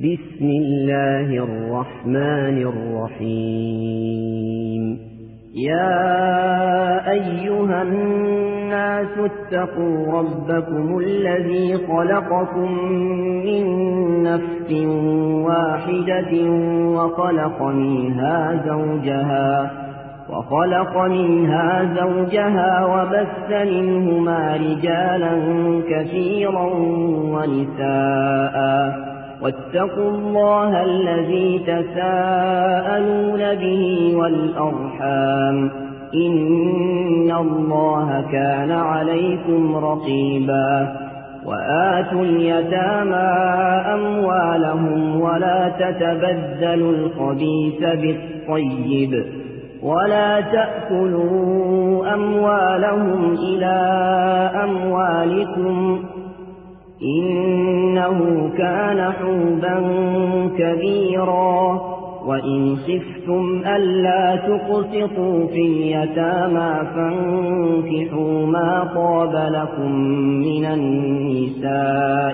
بسم الله الرحمن الرحيم يا أيها الناس اتقوا ربكم الذي خلقكم من نفس واحدة وخلق منها زوجها وبث منهما رجالا كثيرا ونساء واتقوا الله الذي تساءلون به والأرحام إن الله كان عليكم رقيبا وآتوا اليتامى أموالهم ولا تتبدلوا الخبيث بالطيب ولا تأكلوا أموالهم إلى أموالكم إنه كان حوبا كبيرا وإن خفتم ألا تقسطوا في اليتامى فانكحوا ما طاب لكم من النساء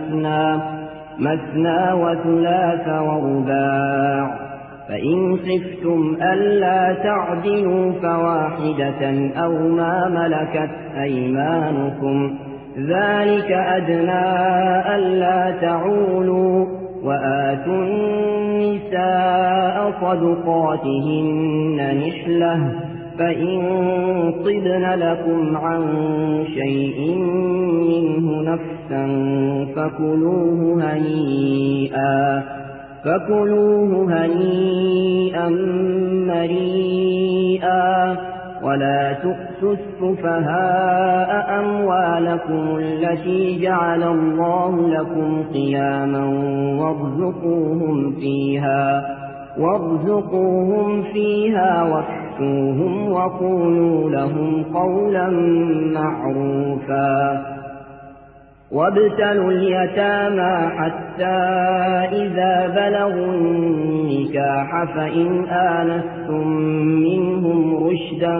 مثنى وثلاث ورباع فإن خفتم ألا تعدلوا فواحدة أو ما ملكت أيمانكم ذلك أدنى ألا تعولوا وآتوا النساء صدقاتهن نحلة فإن طبن لكم عن شيء منه نفسا فكلوه هنيئا مريئا ولا تؤتوا السفهاء أموالكم التي جعل الله لكم قياما وارزقوهم فيها واكسوهم وقولوا لهم قولا معروفا وابتلوا اليتامى حتى إذا بلغوا النكاح فإن آنستم منهم رشدا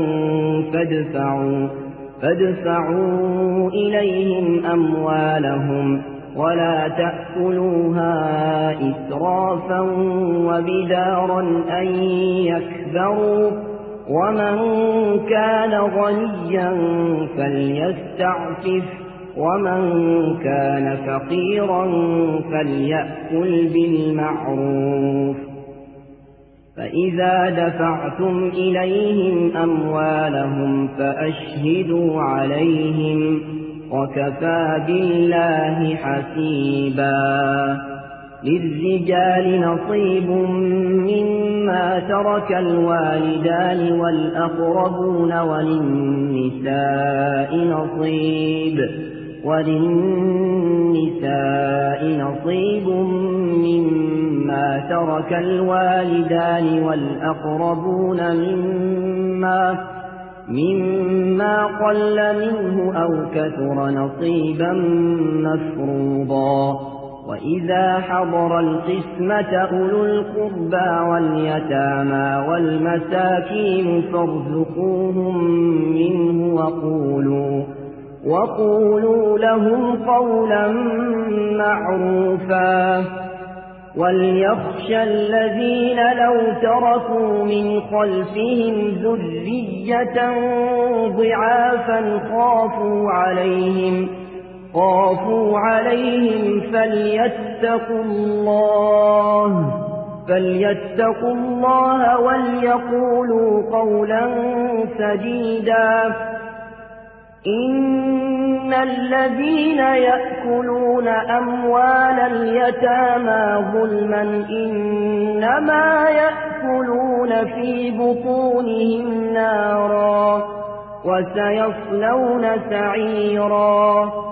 فادفعوا إليهم أموالهم ولا تأكلوها إسرافا وبدارا أن يكبروا ومن كان غنيا فليستعفف ومن كان فقيرا فليأكل بالمعروف فإذا دفعتم إليهم أموالهم فأشهدوا عليهم وكفى بالله حسيبا للرجال نصيب مما ترك الوالدان والأقربون وللنساء نصيب مما ترك الوالدان والأقربون مما قل منه أو كثر نصيبا مفروضا وإذا حضر القسمة أولو القربى واليتامى والمساكين فارزقوهم منه وقولوا لهم قولا معروفا وليخشى الذين لو تركوا من خلفهم ذرية ضعافا خافوا عليهم فليتقوا الله وليقولوا قولا سديدا إن الذين يأكلون أموال اليتامى ظلما إنما يأكلون في بطونهم نارا وسيصلون سعيرا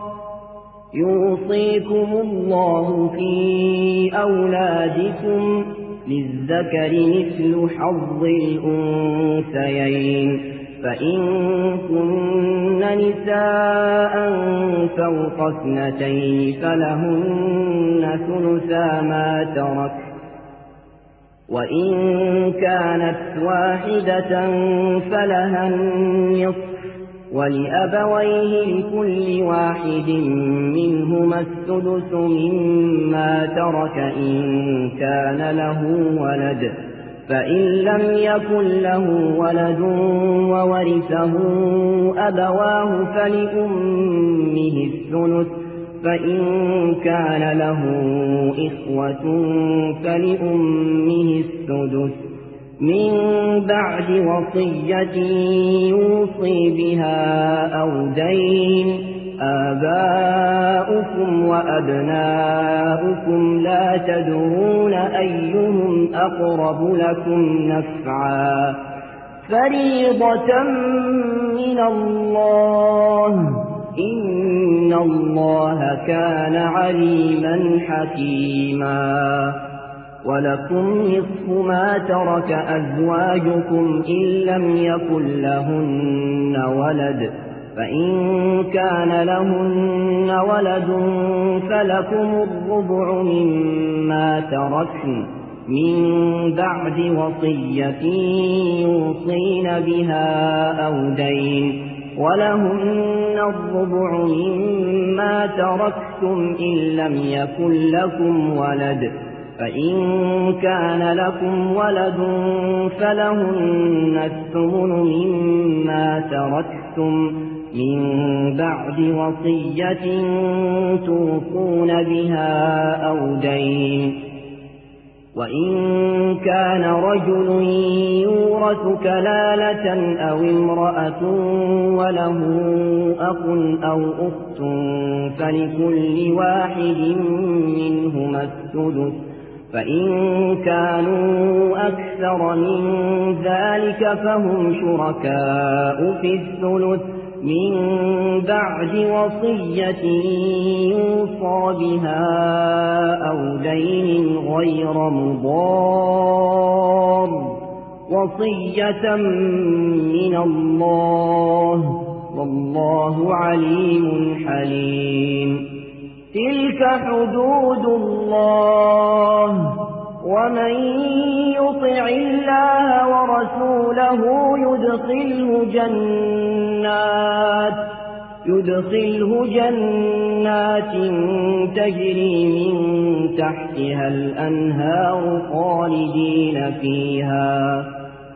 يوصيكم الله في أولادكم للذكر مثل حظ الأنثيين فإن كن نساء فوق 2 فلهن ثلثا ما ترك وإن كانت واحدة فلها النصف ولأبويه لكل واحد منهما السدس مما ترك إن كان له ولد، فإن لم يكن له ولد وورثه أبواه فلأمه الثلث، فإن كان له إخوة فلأمه السدس، من بعد وصية يوصي بها أو دين. آباؤكم وأبناؤكم لا تدرون أيهم أقرب لكم نفعا، فريضة من الله، إن الله كان عليما حكيما. ولكم نصف ما ترك أزواجكم إن لم يكن لهن ولد، فإن كان لهن ولد فلكم الربع مما تركن من بعد وصية يوصين بها أو دين، ولهن الربع مما تركتم إن لم يكن لكم ولد، فإن كان لكم ولد فلهن الثمن مما تركتم من بعد وصية توصون بها أو دين. وإن كان رجل يورث كلالة أو امرأة وله أخ أو أخت فلكل واحد منهما السدس، فإن كانوا أكثر من ذلك فهم شركاء في الثلث من بعد وصية يوصى بها أو دين غير مضار، وصية من الله، والله عليم حليم. تلك حدود الله، ومن يطع الله ورسوله يدخله جنات تجري من تحتها الأنهار خالدين فيها،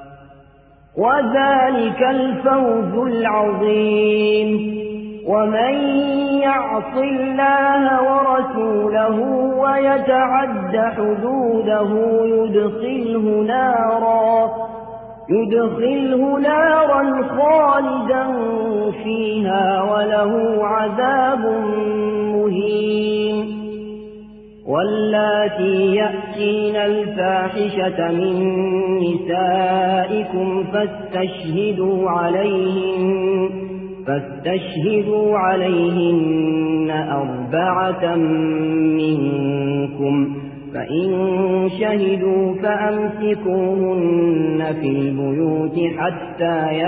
وذلك الفوز العظيم. ومن يعص الله ورسوله ويتعد حدوده يدخله نارا خالدا فيها وله عذاب مهين. واللاتي يأتين الفاحشة من نسائكم فاستشهدوا عليهن 4 منكم، فإن شهدوا فأمسكوهن في البيوت حتى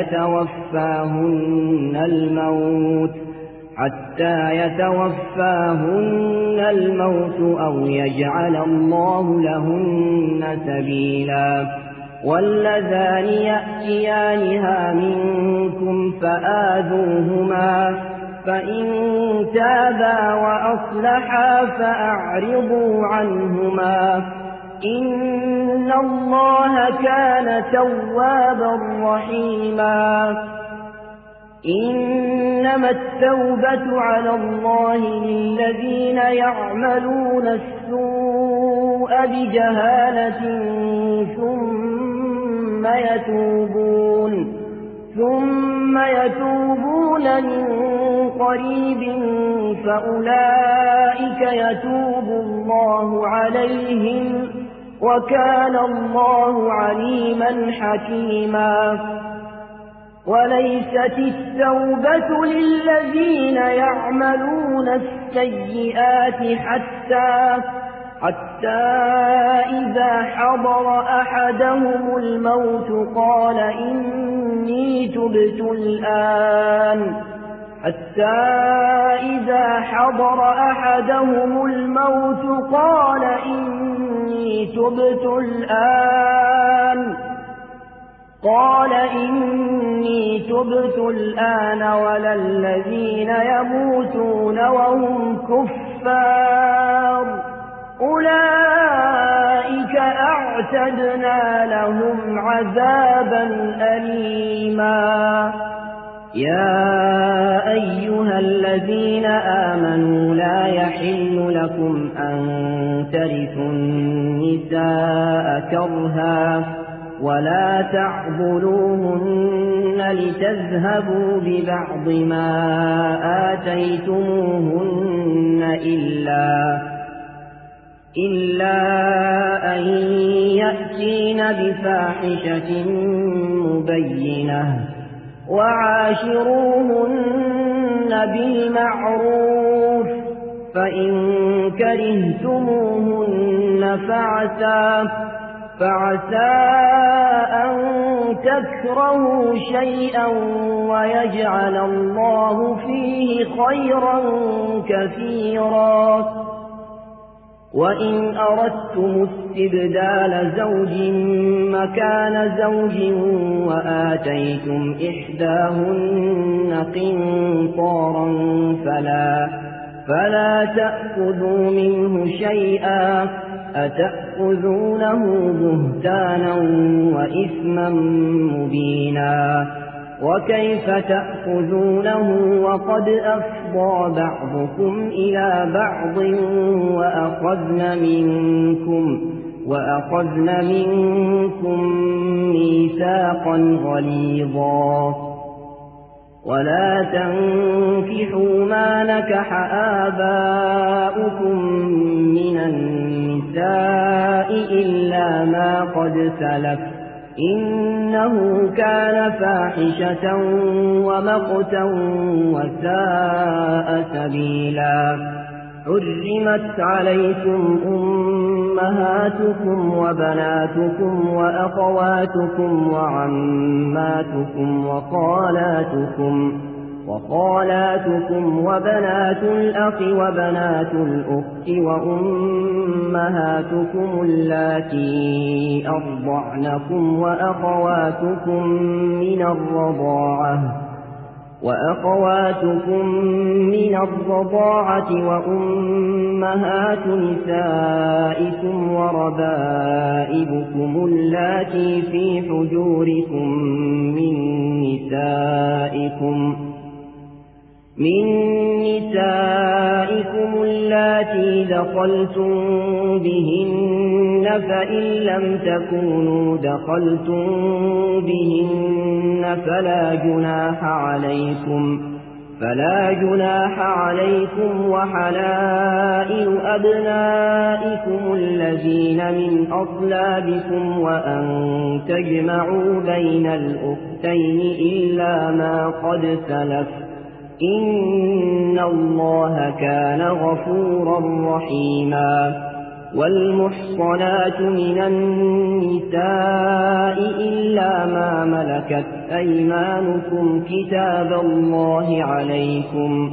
يتوفاهن الموت أو يجعل الله لهن سبيلا. واللذان يأتيانها منكم فآذوهما، فإن تابا وأصلحا فأعرضوا عنهما، إن الله كان توابا رحيما. إنما التوبة على الله للذين يعملون السوء بجهالة ثم يتوبون من قريب فأولئك يتوب الله عليهم، وكان الله عليما حكيما. وليست التوبة للذين يعملون السيئات حتى إذا حضر أحدهم الموت قال إني تبت الآن قال إني تبت الآن ولا الذين يموتون وهم كفار أولئك أعتدنا لهم عذابا أليما يا أيها الذين آمنوا لا يحل لكم أن ترثوا النساء كرها ولا تعضلوهن لتذهبوا ببعض ما آتيتموهن إلا أن يأتين بفاحشة مبينة وعاشروهن بالمعروف فإن كرهتموهن فعسى أن تكرهوا شيئا ويجعل الله فيه خيرا كثيرا وإن أردتم استبدال زوج مكان زوج وآتيتم إحداهن قنطارا فلا تأخذوا منه شيئا أتأخذونه بهتانا وإثما مبينا وكيف تأخذونه وقد أفضى بعضكم إلى بعض وأخذن منكم ميثاقا غليظا ولا تنكحوا ما نكح آباؤكم من النساء إلا ما قد سلف إنه كان فاحشة ومقتا وساء سبيلا حرمت عليكم أمهاتكم وبناتكم وأخواتكم وعماتكم وخالاتكم وبنات الأخ وبنات الأخت وأمهاتكم اللاتي أرضعنكم وأخواتكم من الرضاعة وأمهات نسائكم وربائبكم اللاتي في حجوركم من نسائكم اللاتي دخلتم بهن فإن لم تكونوا دخلتم بهن فلا جناح عليكم وحلائل أبنائكم الذين من أصلابكم وأن تجمعوا بين الأختين إلا ما قد سلف إن الله كان غفورا رحيما والمحصنات من النساء إلا ما ملكت أيمانكم كتاب الله عليكم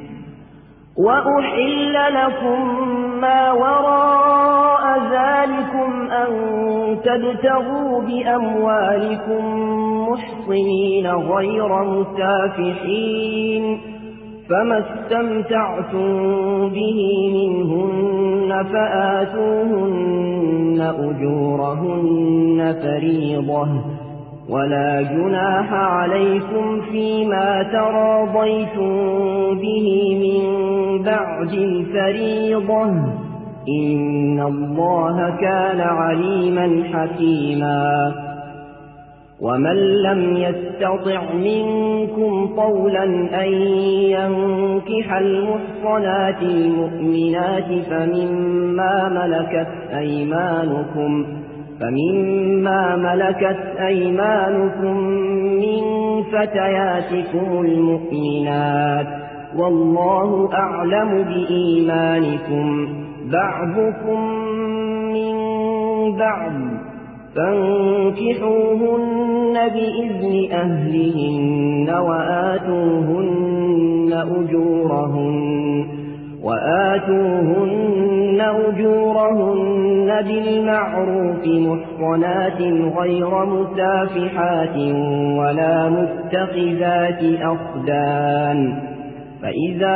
وأحل لكم ما وراء ذلكم أن تبتغوا بأموالكم محصنين غير مسافحين فما استمتعتم به منهن فآتوهن أجورهن فريضة ولا جناح عليكم فيما تراضيتم به من بعد الفريضة إن الله كان عليما حكيما ومن لم يستطع منكم طولا أن ينكح المحصنات المؤمنات فمما ملكت أيمانكم من فتياتكم المؤمنات والله أعلم بإيمانكم بعضكم من بعض فانكحوهن بإذن أهلهن وآتوهن أجورهن بالمعروف محصنات غير مسافحات ولا متخذات أخدان فإذا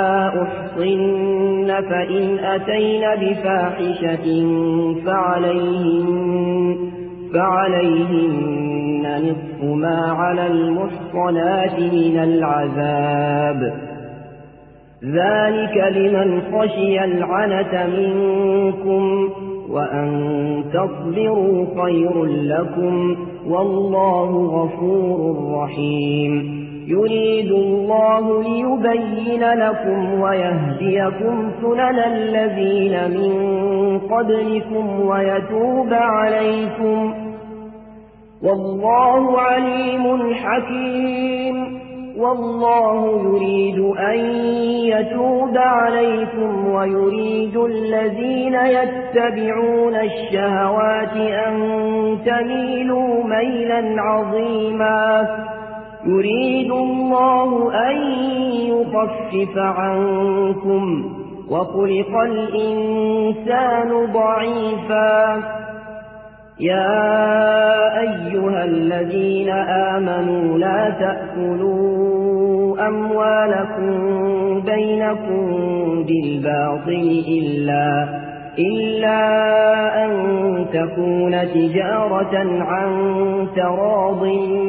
أحصن فإن أتين بفاحشة فعليهن نصف ما على المحصنات من العذاب ذلك لمن خشي العنة منكم وأن تصبروا خير لكم والله غفور رحيم يريد الله ليبين لكم ويهديكم سنن الذين من قبلكم ويتوب عليكم والله عليم حكيم والله يريد أن يتوب عليكم ويريد الذين يتبعون الشهوات أن تميلوا ميلا عظيما يريد الله أن يخفف عنكم وخلق الإنسان ضعيفا يا أيها الذين آمنوا لا تأكلوا أموالكم بينكم بالباطل إلا أن تكون تجارة عن تراض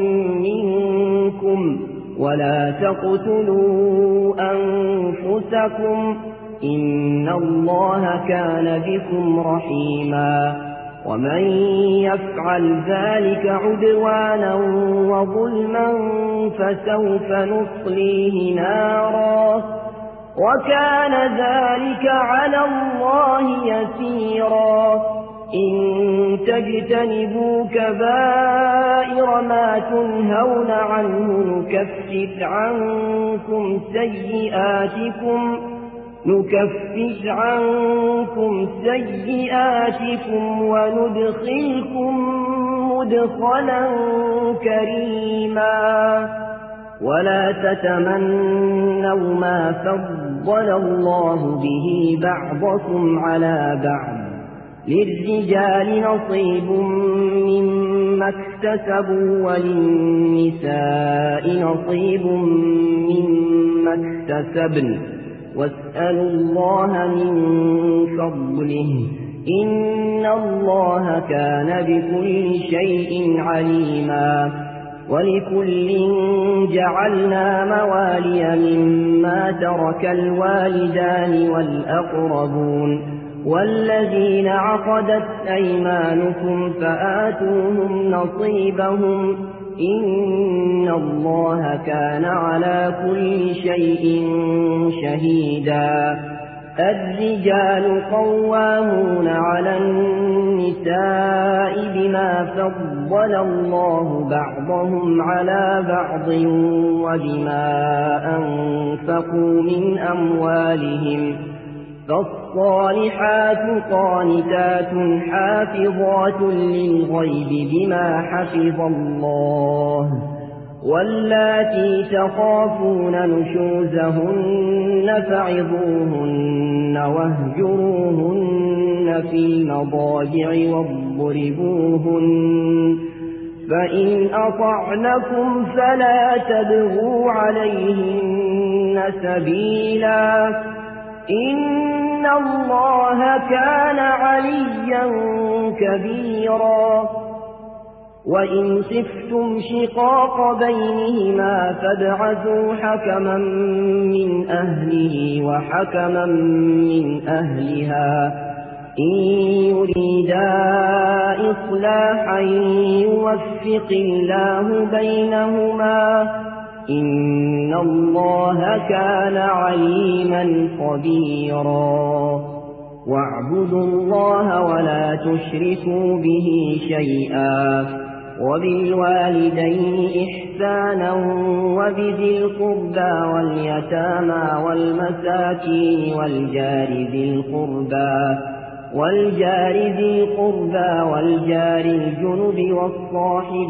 منكم ولا تقتلوا أنفسكم إن الله كان بكم رحيما ومن يفعل ذلك عدوانا وظلما فسوف نصليه نارا وكان ذلك على الله يسيرا إن تجتنبوا كبائر ما تنهون عنه نكفر عنكم سيئاتكم وندخلكم مدخلا كريما ولا تتمنوا ما فضل الله به بعضكم على بعض للرجال نصيب مما اكتسبوا وللنساء نصيب مما اكتسبن واسألوا الله من فضله إن الله كان بكل شيء عليما ولكل جعلنا موالي مما ترك الوالدان والأقربون والذين عقدت أيمانكم فآتوهم نصيبهم إن الله كان على كل شيء شهيدا الرجال قوامون على النساء بما فضل الله بعضهم على بعض وبما أنفقوا من أموالهم فالصالحات قانتات حافظات للغيب بما حفظ الله واللاتي تخافون نشوزهن فعظوهن واهجروهن في المضاجع واضربوهن فإن أطعنكم فلا تبغوا عليهن سبيلا إن الله كان عليا كبيرا وإن خفتم شقاق بينهما فابعثوا حكما من أهله وحكما من أهلها إن يريدا إصلاحا يوفق الله بينهما إن الله كان عليما خبيرا واعبدوا الله ولا تشركوا به شيئا وبالوالدين إحسانا وبذي القربى واليتامى والمساكين والجار ذي القربى والجار الجنب والصاحب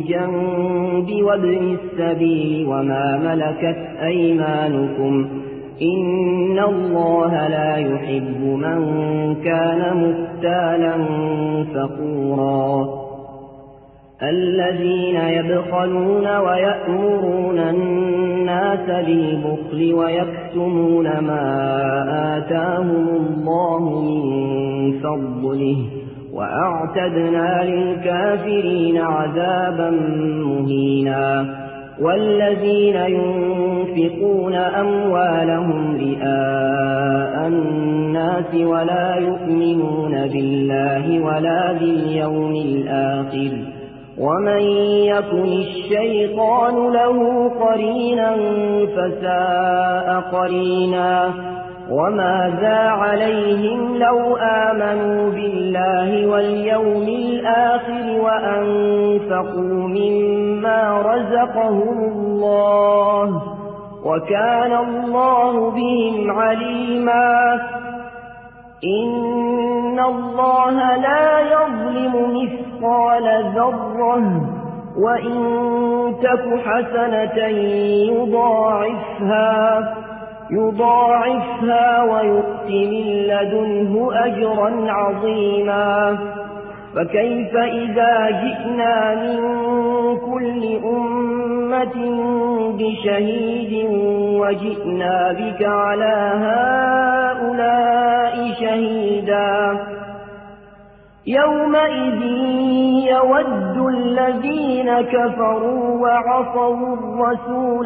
بالجنب وابن السبيل وما ملكت أيمانكم إن الله لا يحب من كان مختالا فخورا الذين يبخلون ويأمرون الناس بالبخل ويكتمون ما آتاهم الله من فضله وأعتدنا للكافرين عذابا مهينا والذين ينفقون أموالهم رئاء الناس ولا يؤمنون بالله ولا باليوم الآخر ومن يكن الشيطان له قرينا فساء قرينا وماذا عليهم لو آمنوا بالله واليوم الآخر وأنفقوا مما رزقهم الله وكان الله بهم عليما إن الله لا يظلم مثقال ذرة وإن تك حسنة يضاعفها ويؤت من لدنه أجرا عظيما فكيف إذا جئنا من كل أمة بشهيد وجئنا بك على هؤلاء شهيدا يومئذ يود الذين كفروا وعصوا الرسول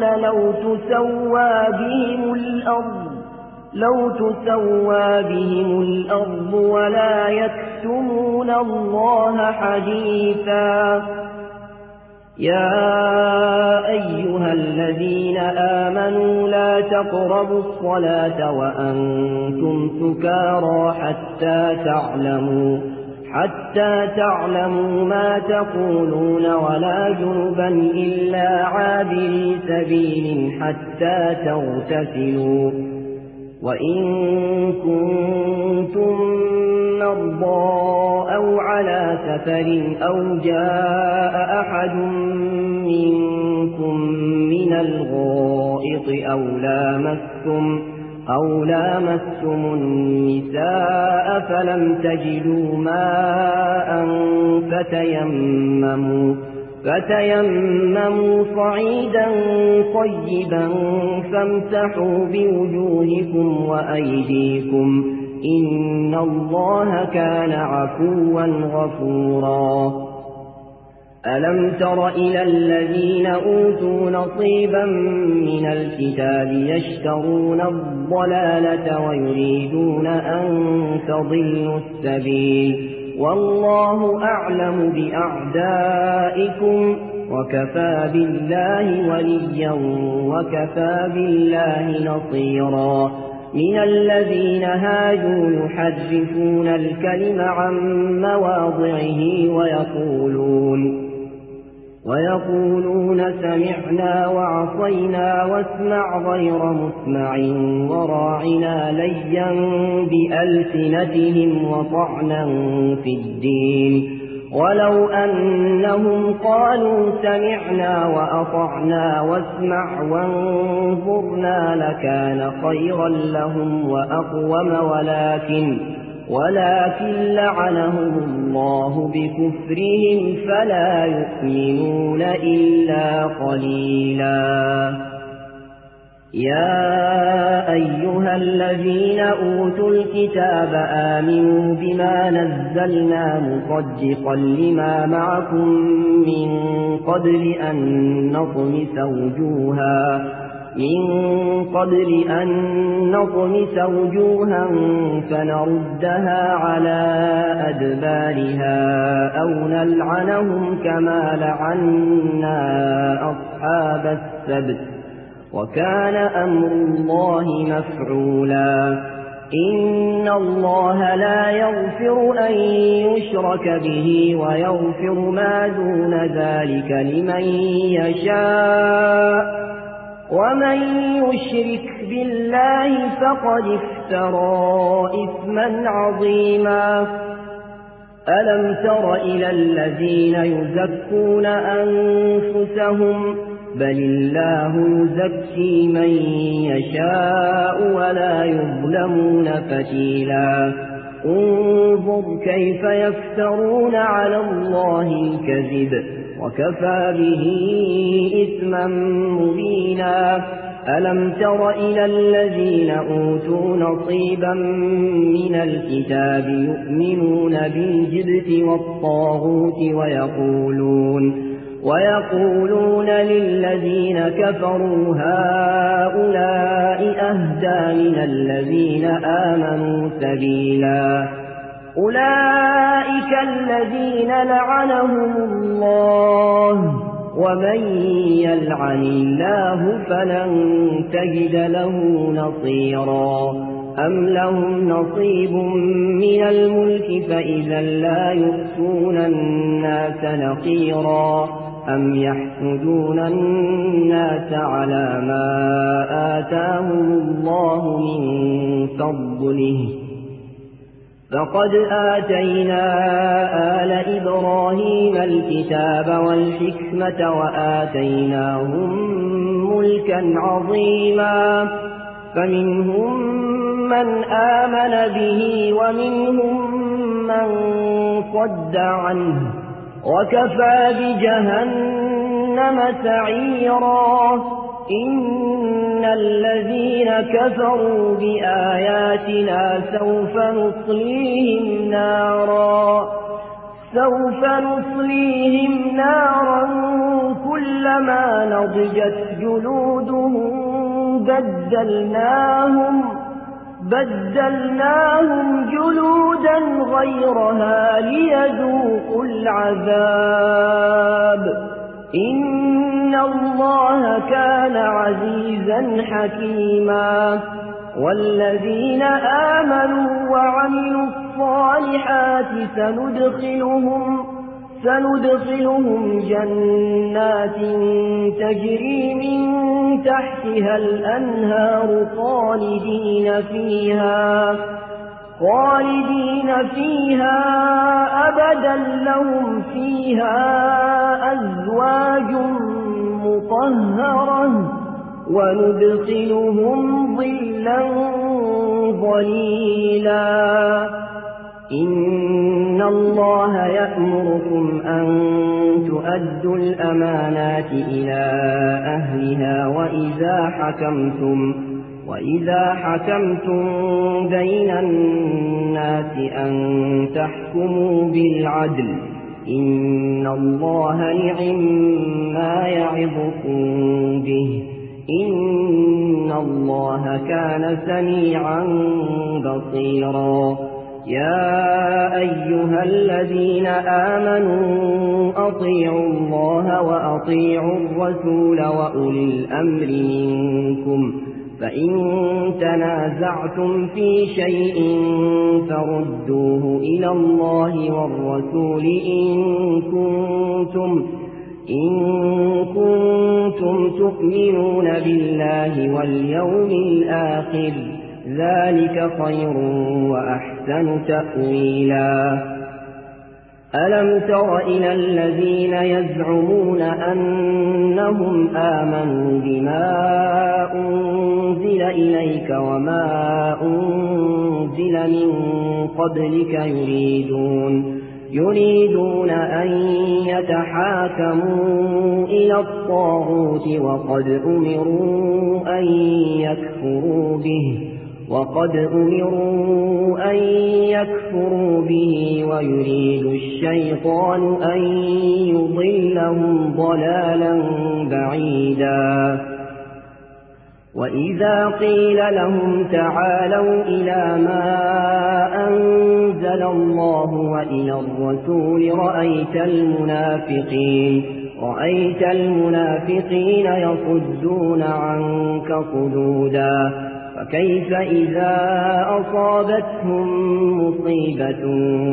لو تسوى بهم الأرض ولا يكتمون الله حديثا يا أيها الذين آمنوا لا تقربوا الصلاة وأنتم سكارى حتى تعلموا ما تقولون ولا جنبا إلا عابري سبيل حتى تغتسلوا وإن كنتم مرضى أو على سفر أو جاء أحد منكم من الغائط أو لامستم النساء فلم تجدوا ماء فتيمموا صعيدا طيبا فامسحوا بوجوهكم وأيديكم إن الله كان عفوا غفورا ألم تر إلى الذين أوتوا نصيبا من الكتاب يشترون الضلالة ويريدون أن تضلوا السبيل والله أعلم بأعدائكم وكفى بالله وليا وكفى بالله نصيرا من الذين هادوا يحرفون الكلم عن مواضعه ويقولون سمعنا وعصينا واسمع غير مسمع وراعنا ليا بألسنتهم وطعنا في الدين ولو أنهم قالوا سمعنا وأطعنا واسمع وانظرنا لكان خيرا لهم وأقوم ولكن لعنهم الله بكفرهم فلا يؤمنون إلا قليلا يا أيها الذين أوتوا الكتاب آمنوا بما نزلنا مصدقا لما معكم من قبل أن نطمس وجوها فنردها على أدبارها أو نلعنهم كما لعنا أصحاب السبت وكان أمر الله مفعولا إن الله لا يغفر أن يشرك به ويغفر ما دون ذلك لمن يشاء ومن يشرك بالله فقد افترى إثما عظيما ألم تر إلى الذين يزكون أنفسهم بل الله يزكي من يشاء ولا يظلمون فتيلا انظر كيف يفترون على الله الكذب وكفى به إثما مبينا ألم تر إلى الذين أوتوا نصيبا من الكتاب يؤمنون بالجبت والطاغوت ويقولون للذين كفروا هؤلاء أهدى من الذين آمنوا سبيلا أولئك الذين لعنهم الله ومن يلعن الله فلن تجد له نصيرا أم لهم نصيب من الملك فإذا لا يؤتون الناس نقيرا أم يحسدون الناس على ما آتاهم الله من فضله فقد آتينا آل إبراهيم الكتاب والحكمة وآتيناهم ملكا عظيما فمنهم من آمن به ومنهم من صد عنه وكفى بجهنم سعيرا إن الذين كفروا بآياتنا سوف نصليهم نارا كلما نضجت جلودهم بدلناهم جلودا غيرها ليذوقوا العذاب إن الله كان عزيزا حكيما والذين آمنوا وعملوا الصالحات سندخلهم جنات تجري من تحتها الأنهار خالدين فيها أبدا لهم فيها أزواج مطهرة وندخلهم ظلا ظليلا إن الله يأمركم أن تؤدوا الأمانات إلى أهلها وإذا حكمتم بين الناس أن تحكموا بالعدل إن الله نعم يعظكم به إن الله كان سميعا بصيرا يا أيها الذين آمنوا أطيعوا الله وأطيعوا الرسول وأولي الأمر منكم فإن تنازعتم في شيء فردوه إلى الله والرسول إن كنتم تؤمنون بالله واليوم الآخر ذلك خير وأحسن تأويلا ألم تر إلى الذين يزعمون أنهم آمنوا بما أنزل إليك وما أنزل من قبلك يريدون أن يتحاكموا إلى الطاغوت وقد أمروا أن يكفروا به ويريد الشيطان أن يضلهم ضلالا بعيدا وإذا قيل لهم تعالوا إلى ما أنزل الله وإلى الرسول رأيت المنافقين يصدون عنك صدودا فكيف إذا أصابتهم مصيبة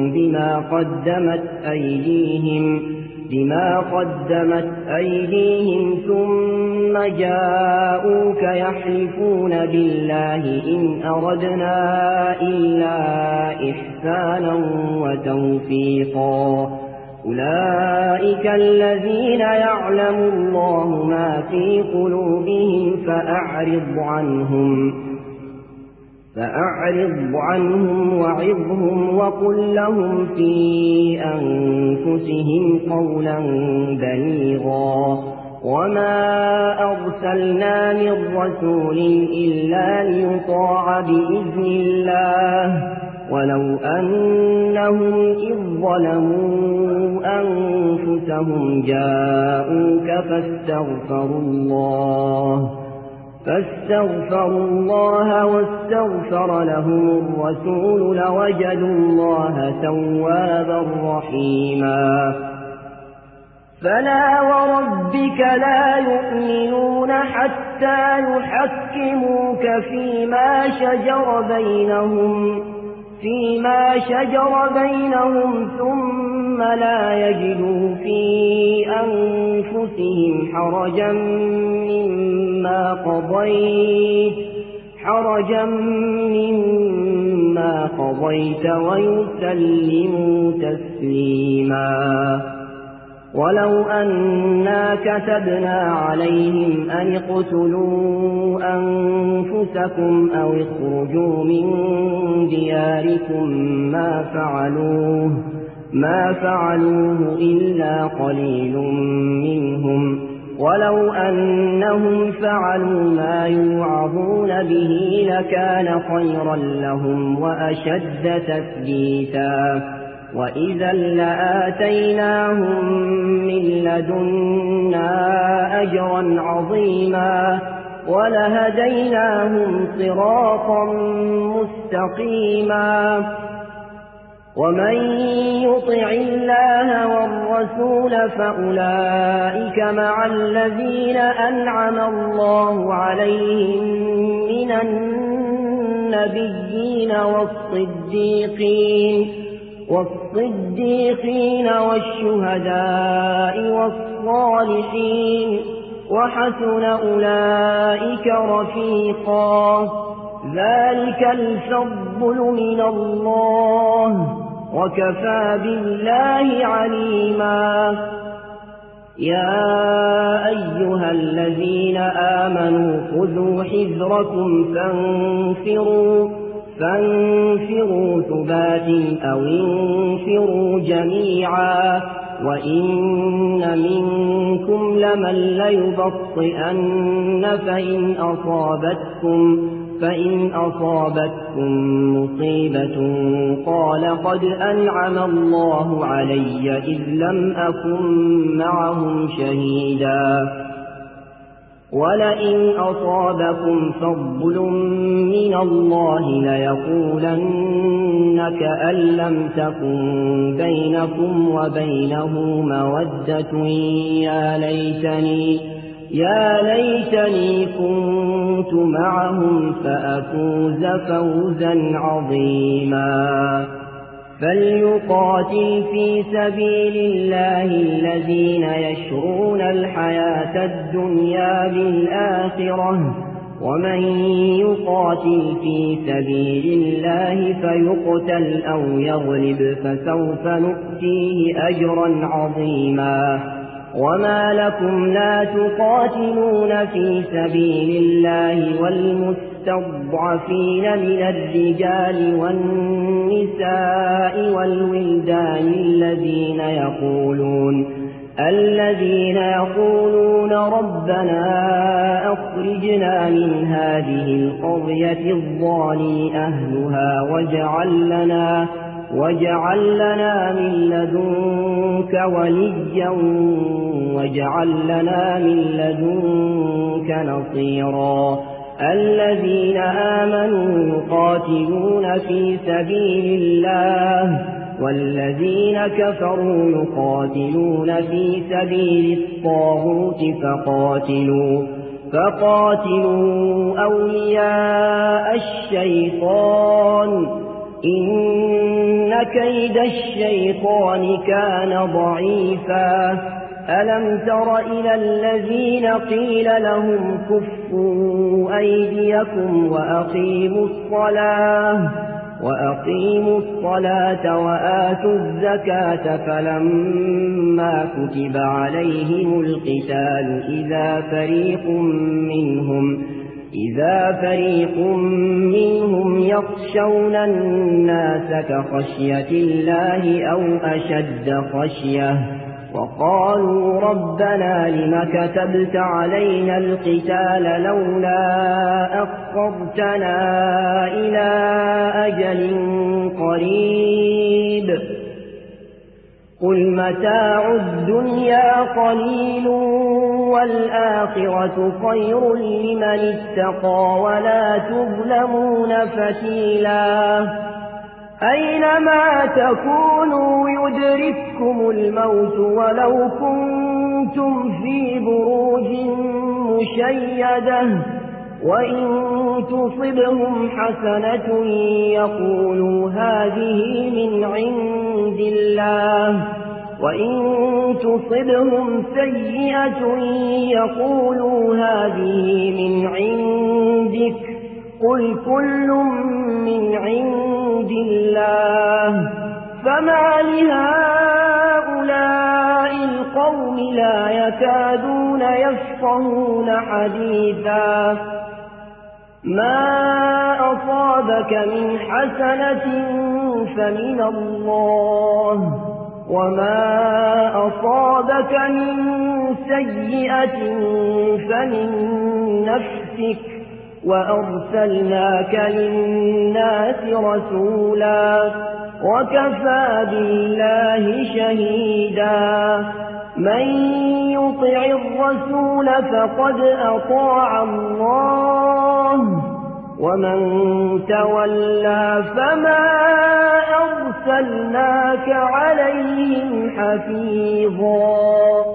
بما قدمت أيديهم ثم جاءوك يحلفون بالله إن أردنا إلا إحسانا وتوفيقا أولئك الذين يعلم الله ما في قلوبهم فأعرض عنهم وعظهم وقل لهم في أنفسهم قولا بليغا وما أرسلنا من رسول إلا ليطاع بإذن الله ولو أنهم إذ ظلموا أنفسهم جاءوك فاستغفروا الله واستغفر لهم الرسول لوجدوا الله توابا رحيما فلا وربك لا يؤمنون حتى يحكموك فيما شجر بينهم ثم لا يجدوا في أنفسهم حرجا مما قضيت ويسلموا تسليما ولو أنا كتبنا عليهم أن اقتلوا أنفسكم أو اخرجوا من دياركم ما فعلوه إلا قليل منهم ولو أنهم فعلوا ما يوعظون به لكان خيرا لهم وأشد تثبيتا وإذا لآتيناهم من لدنا أجرا عظيما ولهديناهم صراطا مستقيما ومن يطع الله والرسول فأولئك مع الذين أنعم الله عليهم من النبيين والصديقين والشهداء والصالحين وحسن أولئك رفيقا ذلك الفضل من الله وكفى بالله عليما يا أيها الذين آمنوا خذوا حذركم فانفروا ثبات أو انفروا جميعا وإن منكم لمن ليبطئن فإن أصابتكم مصيبة قال قد أنعم الله علي إذ لم أكن معهم شهيدا ولئن أصابكم فضل من الله ليقولن كأن لم تكن بينكم وبينه مودة يا ليتني كنت معهم فأفوز فوزا عظيما فليقاتل في سبيل الله الذين يشرون الحياة الدنيا بالآخرة ومن يقاتل في سبيل الله فيقتل أو يغلب فسوف نؤتيه أجرا عظيما وما لكم لا تقاتلون في سبيل الله والمستضعفين من الرجال والنساء والولدان الذين يقولون ربنا أخرجنا من هذه القرية الظالم أهلها واجعل لنا من لدنك وليا واجعل لنا من لدنك نصيرا الذين آمنوا يقاتلون في سبيل الله والذين كفروا يقاتلون في سبيل الطاغوت فقاتلوا أولياء الشيطان إن كيد الشيطان كان ضعيفا ألم تر إلى الذين قيل لهم كفوا أيديكم وأقيموا الصلاة وأقيموا الصلاة وآتوا الزكاة فلما كتب عليهم القتال إذا فريق منهم يخشون الناس كخشية الله أو أشد خشية وقالوا ربنا لم كتبت علينا القتال لولا أخرتنا إلى أجل قريب قل متاع الدنيا قليل والآخرة خير لمن اتقى ولا تظلمون فتيلا أينما تكونوا يدرككم الموت ولو كنتم في بروج مشيدة وإن تصبهم حسنة يقولوا هذه من عند الله وإن تصبهم سيئة يقولوا هذه من عندك قل كل من عند الله فما لهؤلاء القوم لا يكادون يفقهون حديثا ما أصابك من حسنة فمن الله وما أصابك من سيئة فمن نفسك وأرسلناك للناس رسولا وكفى بالله شهيدا من يطع الرسول فقد أطاع الله ومن تولى فما أرسلناك عليهم حفيظا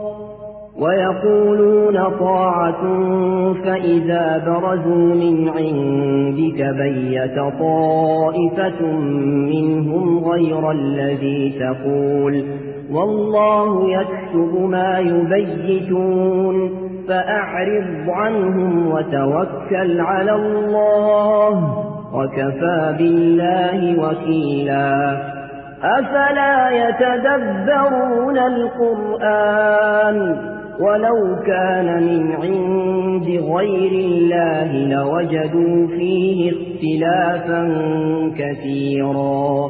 ويقولون طاعة فإذا برزوا من عندك بيت طائفة منهم غير الذي تقول والله يكتب ما يبيتون فأعرض عنهم وتوكل على الله وكفى بالله وكيلا أفلا يتدبرون القرآن ولو كان من عند غير الله لوجدوا فيه اختلافا كثيرا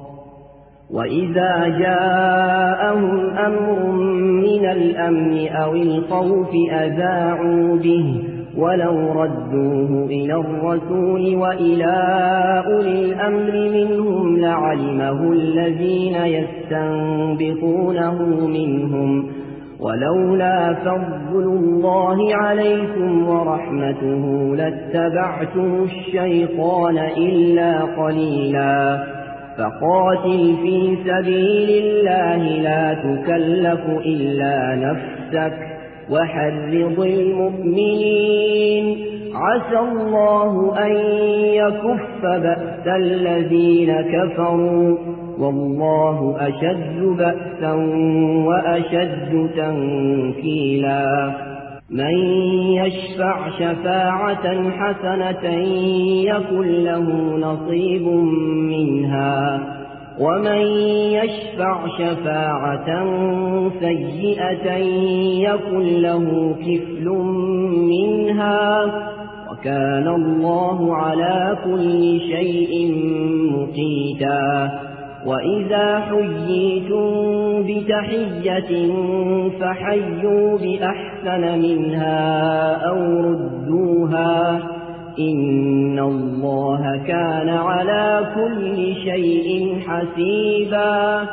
وإذا جاءهم أمر من الأمن أو الخوف أذاعوا به ولو ردوه إلى الرسول وإلى أولي الأمر منهم لعلمه الذين يستنبطونه منهم ولولا فضل الله عليكم ورحمته لاتبعتم الشيطان إلا قليلا فقاتل في سبيل الله لا تكلف إلا نفسك وحرض المؤمنين عسى الله أن يكف بأس الذين كفروا والله أشد بأسا وأشد تنكيلا من يشفع شفاعة حسنة يكن له نصيب منها ومن يشفع شفاعة سيئة يكن له كفل منها وكان الله على كل شيء مقيتا وإذا حييتم بتحية فحيوا بأحسن منها أو ردوها إن الله كان على كل شيء حسيبا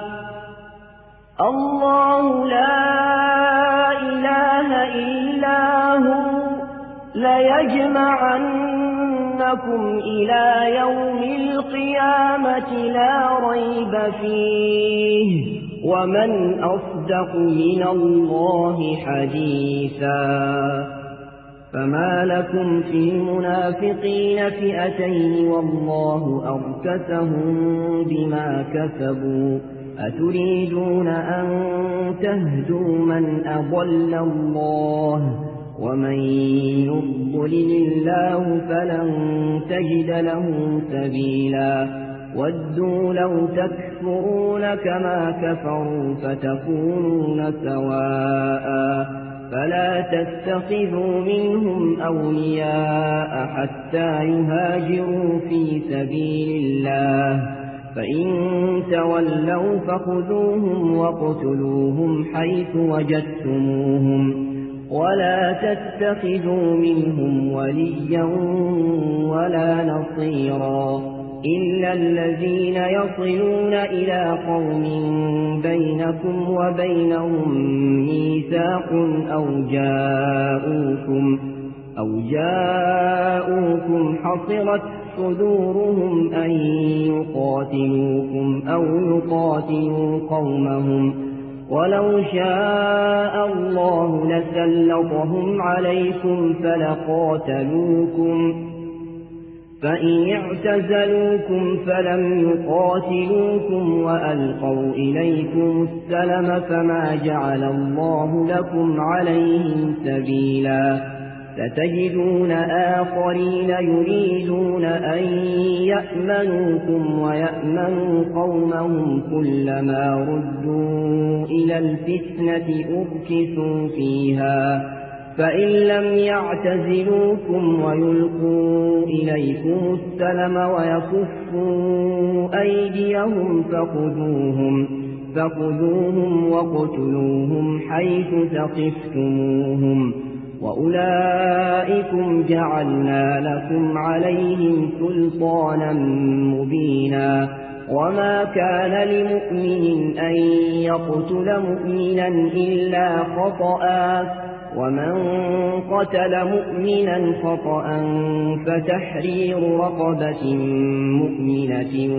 الله لا إله إلا هو ليجمعنكم إلى يوم القيامة لا ريب فيه ومن أصدق من الله حديثا فما لكم في المنافقين فئتين والله أركسهم بما كسبوا أتريدون أن تهدوا من أضل الله ومن يضلل الله فلن تجد له سبيلا ودوا لو تكفرون كما كفروا فتكونون سواء فلا تتخذوا منهم أولياء حتى يهاجروا في سبيل الله فإن تولوا فخذوهم واقتلوهم حيث وجدتموهم ولا تتخذوا منهم وليا ولا نصيرا إلا الذين يصلون إلى قوم بينكم وبينهم ميثاق أو جاءوكم حصرت صدورهم أن يقاتلوكم أو يقاتلوا قومهم ولو شاء الله لسلطهم عليكم فلقاتلوكم فإن اعتزلوكم فلم يقاتلوكم وألقوا إليكم السلم فما جعل الله لكم عليهم سبيلا ستجدون آخرين يريدون أن يأمنوكم ويأمنوا قومهم كلما ردوا إلى الفتنة أركسوا فيها فإن لم يعتزلوكم ويلقوا إليكم السلم ويكفوا أيديهم فخذوهم واقتلوهم حيث ثقفتموهم وأولئكم جعلنا لكم عليهم سلطانا مبينا وما كان لمؤمن أن يقتل مؤمنا إلا خطأ ومن قتل مؤمنا خطأ فتحرير رقبة مؤمنة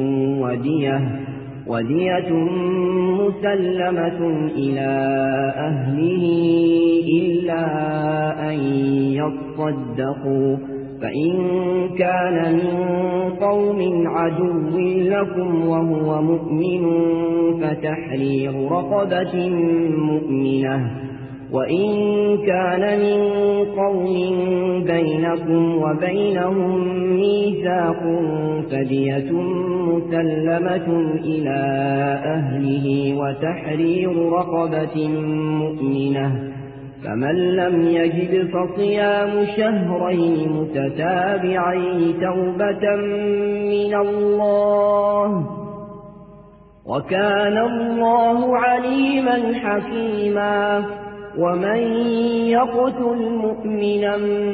ودية مسلمة إلى أهله إلا أن يصدقوا فإن كان من قوم عدو لكم وهو مؤمن فتحرير رقبة مؤمنة وإن كان من قوم بينكم وبينهم ميثاق فدية مسلمة إلى أهله وتحرير رقبة مؤمنة فمن لم يجد فصيام شهرين متتابعين توبة من الله وكان الله عليما حكيما ومن يقتل مؤمنا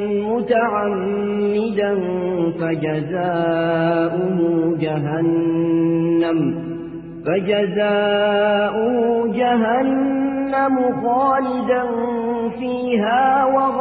متعمدا فجزاؤه جهنم خالدا فيها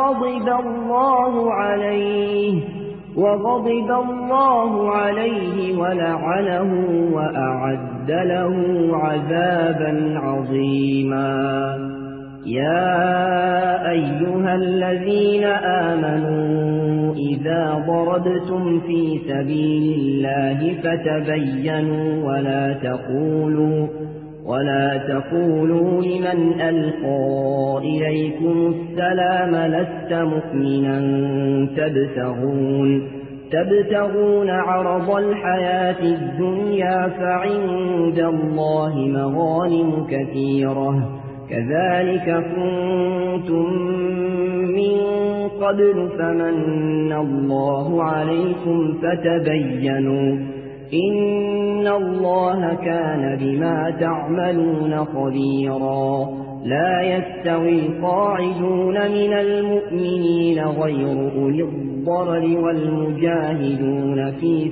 وغضب الله عليه ولعنه وأعد له عذابا عظيما يا أيها الذين آمنوا إذا ضربتم في سبيل الله فتبينوا ولا تقولوا لمن ألقى إليكم السلام لست مؤمنا تبتغون عرض الحياة الدنيا فعند الله مغانم كثيرة كذلك كنتم من قبل فمن الله عليكم فتبينوا إن الله كان بما تعملون خبيرا لا يستوي القاعدون من المؤمنين غير أولي الضرر والمجاهدون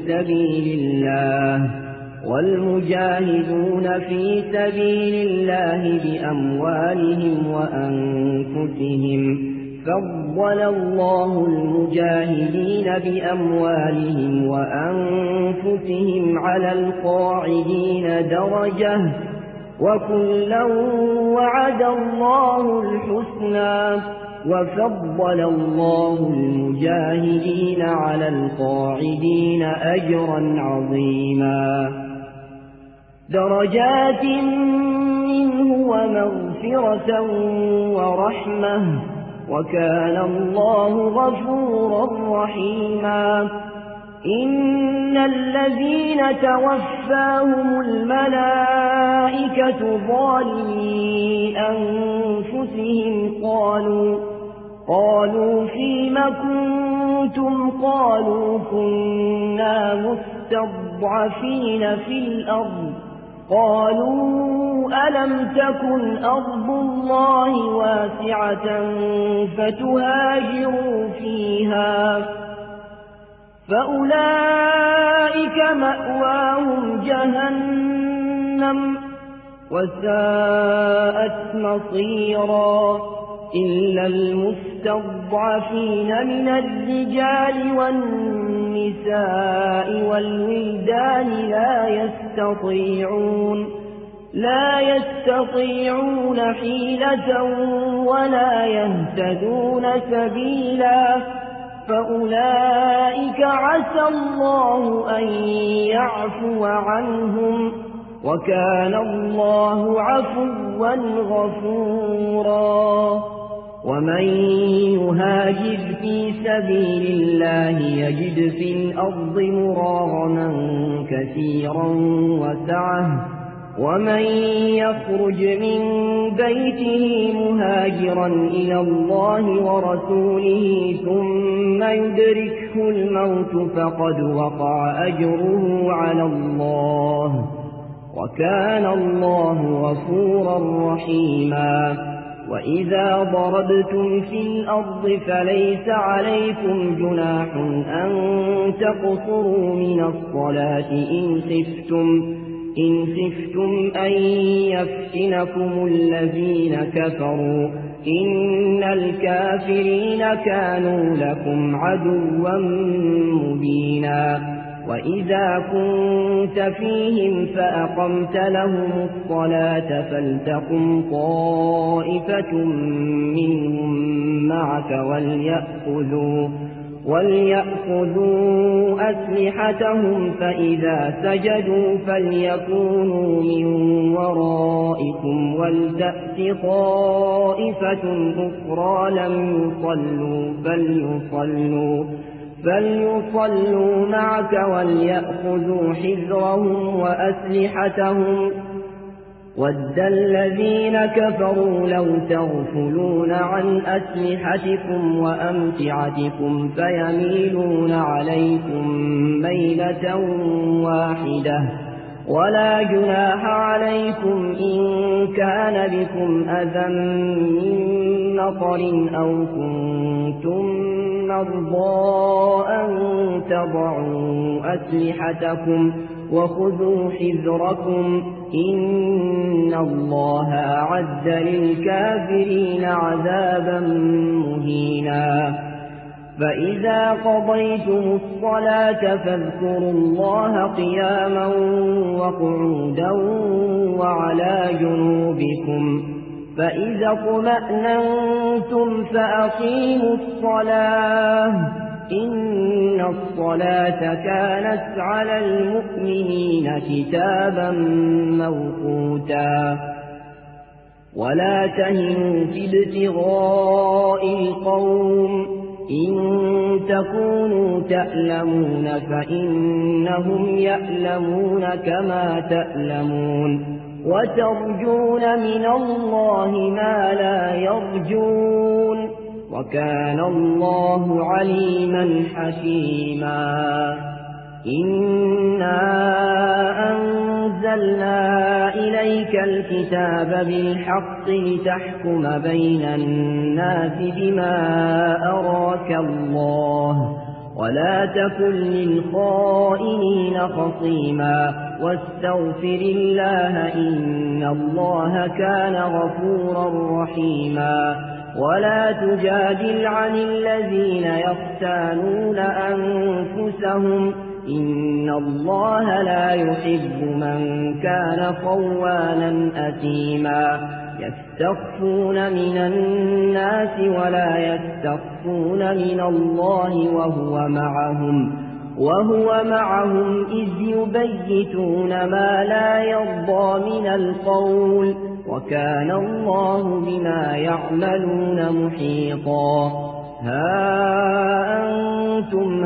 في سبيل الله بأموالهم وأنفسهم فضل الله المجاهدين بأموالهم وأنفسهم على القاعدين درجة وكلا وعد الله الحسنى وفضل الله المجاهدين على القاعدين أجرا عظيما درجات منه ومغفرة ورحمة وكان الله غفورا رحيما إن الذين توفاهم الملائكة ظالمي أنفسهم قالوا فيم كنتم قالوا كنا مستضعفين في الأرض قالوا ألم تكن أرض الله واسعة فتهاجروا فيها فأولئك مأواهم جهنم وساءت مصيرا إلا المستضعفين من الرجال والنساء والولدان لا يستطيعون حيلة ولا يهتدون سبيلا فأولئك عسى الله أن يعفو عنهم وكان الله عفوا غفورا ومن يهاجر في سبيل الله يجد في الأرض مراغما كثيرا وسعة ومن يخرج من بيته مهاجرا إلى الله ورسوله ثم يدركه الموت فقد وقع أجره على الله وكان الله غفورا رحيما وإذا ضربتم في الأرض فليس عليكم جناح أن تقصروا من الصلاة إن خفتم أن يفتنكم الذين كفروا إن الكافرين كانوا لكم عدوا مبينا وإذا كنت فيهم فأقمت لهم الصلاة فلتقم طائفة منهم معك وليأخذوا أسلحتهم فإذا سجدوا فليكونوا من ورائكم ولتأت طائفة أخرى لم يصلوا فليصلوا معك وليأخذوا حذرهم وأسلحتهم ود الذين كفروا لو تغفلون عن أسلحتكم وأمتعتكم فيميلون عليكم ميلة واحدة ولا جناح عليكم إن كان بكم أذى من مطر أو كنتم مرضى أن تضعوا أسلحتكم وخذوا حذركم إن الله أعد للكافرين عذابا مهينا فإذا قضيتم الصلاة فاذكروا الله قياما وقعودا وعلى جنوبكم فإذا اطمأننتم فأقيموا الصلاة إن الصلاة كانت على المؤمنين كتابا موقوتا ولا تهنوا في ابتغاء القوم إن تكونوا تألمون فإنهم يألمون كما تألمون وترجون من الله ما لا يرجون وكان الله عليما حكيما إنا أنزلنا إليك الكتاب بالحق لتحكم بين الناس بما أراك الله ولا تكن للخائنين خصيما واستغفر الله إن الله كان غفورا رحيما ولا تجادل عن الذين يختانون أنفسهم إن الله لا يحب من كان خوانا أثيما يستخفون من الناس ولا يستخفون من الله وهو معهم إذ يبيتون ما لا يرضى من القول وكان الله بما يعملون محيطا ها أنتم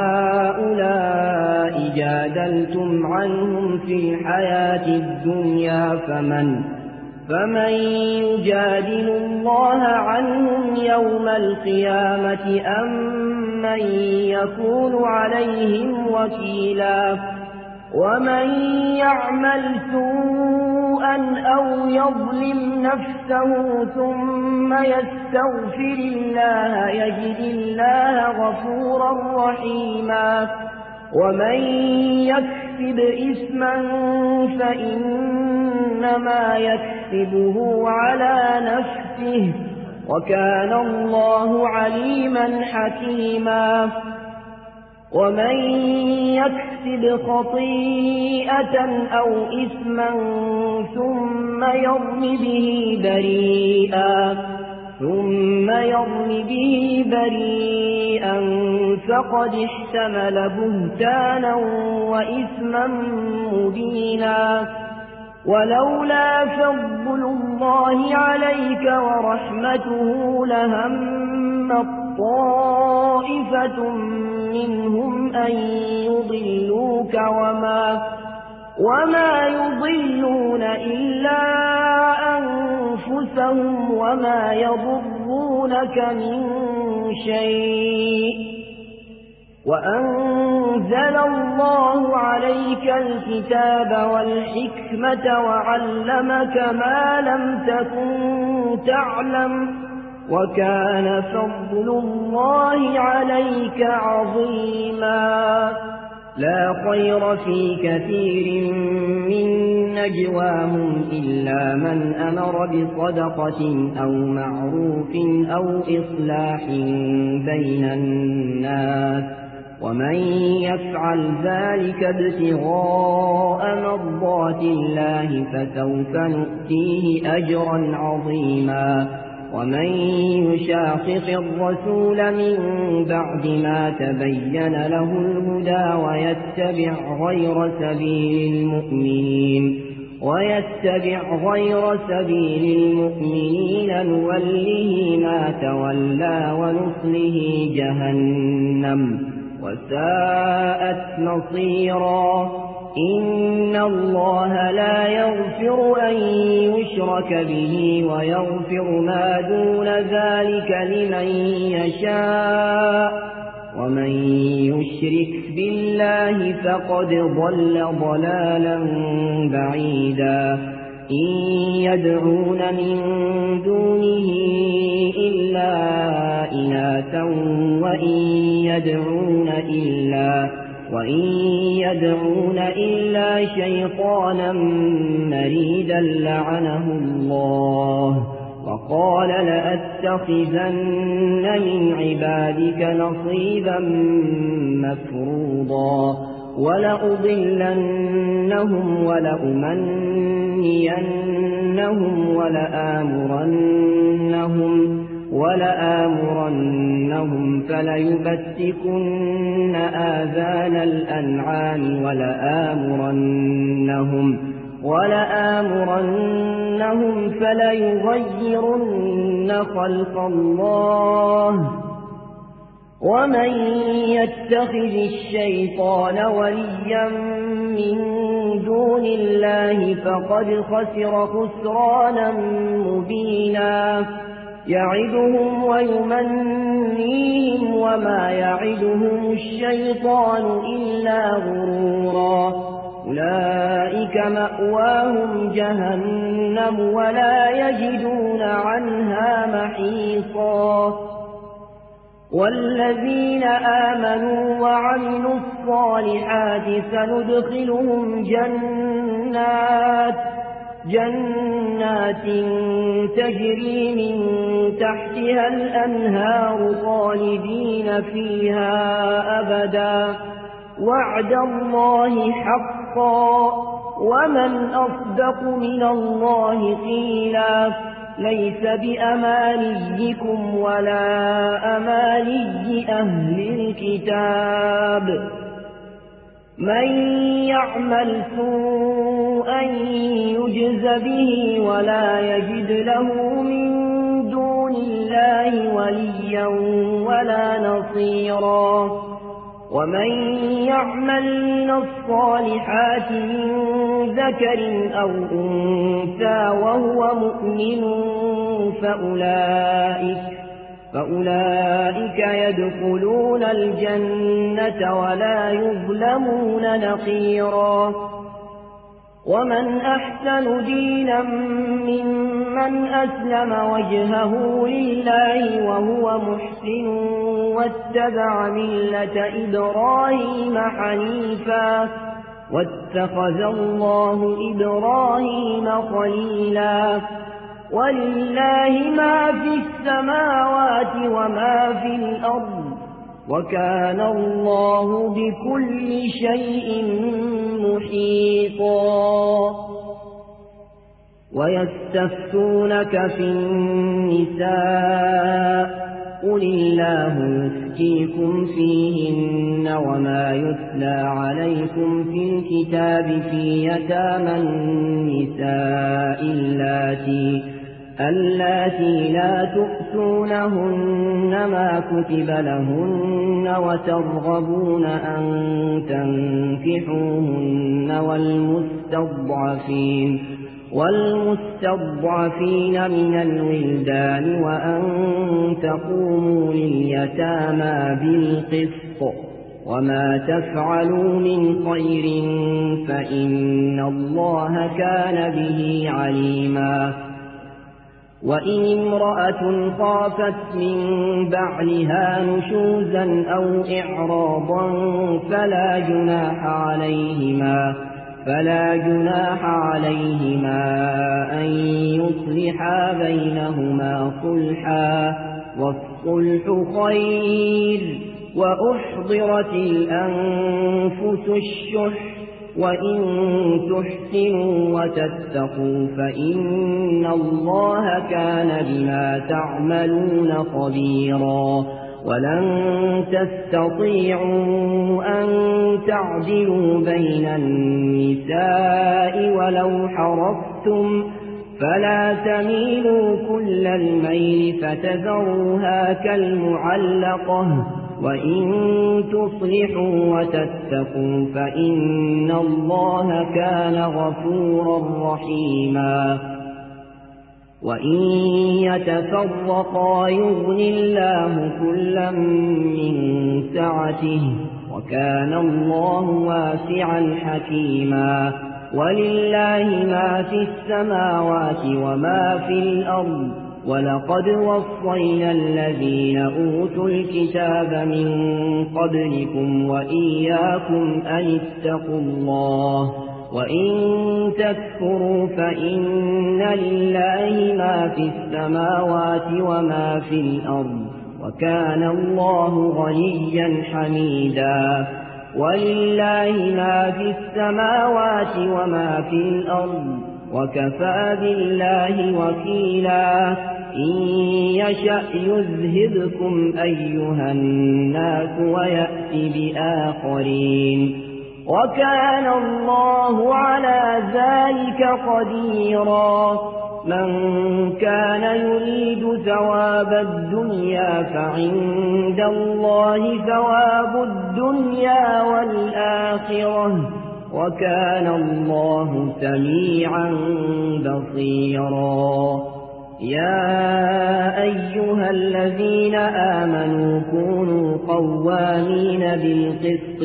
هؤلاء جادلتم عنهم في الحياة الدنيا فمن يجادل الله عنهم يوم القيامة أم من يكون عليهم وكيلا ومن يعمل سوءا أو يظلم نفسه ثم يستغفر الله يجد الله غفورا رحيما ومن يكسب إثما فإنما يكسبه على نفسه وكان الله عليما حكيما ومن يكسب خطيئة أو إثما ثم يرم به بريئا فقد احتمل بهتانا وإثما مبينا ولولا فضل الله عليك ورحمته لهم طائفة منهم أن يضلوك وما يضلون إلا أنفسهم وما يضرونك من شيء وأنزل الله عليك الكتاب والحكمة وعلمك ما لم تكن تعلم وكان فضل الله عليك عظيما لا خير في كثير من نجواهم إلا من أمر بصدقة أو معروف أو إصلاح بين الناس ومن يفعل ذلك ابتغاء مرضات الله فسوف نؤتيه أجرا عظيما ومن يشاقق الرسول من بعد ما تبين له الهدى ويتبع غير سبيل المؤمنين نوله ما تولى ونصله جهنم وساءت مصيرا إن الله لا يغفر أن يشرك به ويغفر ما دون ذلك لمن يشاء ومن يشرك بالله فقد ضل ضلالا بعيدا إن يدعون من دونه إلا إناثا وإن يدعون إلا شيطانا مريدا لعنه الله وقال لأتخذن من عبادك نصيبا مفروضا ولأضلنهم ولأمنينهم ولآمرنهم فليبتكن آذان الأنعام ولآمرنهم فليغيرن خلق الله ومن يتخذ الشيطان وليا من دون الله فقد خسر خسرانا مبينا يعدهم ويمنيهم وما يعدهم الشيطان إلا غرورا أولئك مأواهم جهنم ولا يجدون عنها محيصا والذين آمنوا وعملوا الصالحات سندخلهم جنات تجري من تحتها الأنهار خالدين فيها أبدا وعد الله حقا ومن أصدق من الله قيلا ليس بأمانيكم ولا أماني أهل الكتاب من يعمل سوءا يجز به ولا يجد له من دون الله وليا ولا نصيرا ومن يعمل من الصالحات من ذكر أو أنثى وهو مؤمن فأولئك يدخلون الجنة ولا يظلمون نقيرا ومن أحسن دينا ممن أسلم وجهه لله وهو محسن واتبع ملة إبراهيم حنيفا واتخذ الله إبراهيم خليلا ولله ما في السماوات وما في الأرض وكان الله بكل شيء محيطا ويستفتونك في النساء قل الله يفتيكم فيهن وما يتلى عليكم في الكتاب في يتامى النساء اللاتي لا تؤتونهن ما كتب لهن وترغبون أن تنكحوهن والمستضعفين من الولدان وأن تقوموا لليتامى بالقسط وما تفعلوا من خير فإن الله كان به عليما وإن امرأة خافت من بعلها نشوزا أو إعراضا فلا جناح عليهما أن يصلحا بينهما صلحا والصلح خير وأحضرت الأنفس الشح وإن تحسنوا وتتقوا فإن الله كان بما تعملون خبيرا ولن تستطيعوا أن تعدلوا بين النساء ولو حرصتم فلا تميلوا كل الميل فتذروها كالمعلقة وإن تصلحوا وتتقوا فإن الله كان غفورا رحيما وإن يتفرقا يغن الله كلا من سعته وكان الله واسعا حكيما ولله ما في السماوات وما في الأرض ولقد وصينا الذين أوتوا الكتاب من قبلكم وإياكم أن اتقوا الله وإن تكفروا فإن لله ما في السماوات وما في الأرض وكان الله غنيا حميدا ولله ما في السماوات وما في الأرض وكفى بالله وكيلا إن يشأ يذهبكم أيها الناس ويأتي بآخرين وكان الله على ذلك قديرا من كان يريد ثواب الدنيا فعند الله ثواب الدنيا والآخرة وكان الله سميعا بصيرا يا أيها الذين آمنوا كونوا قوامين بالقسط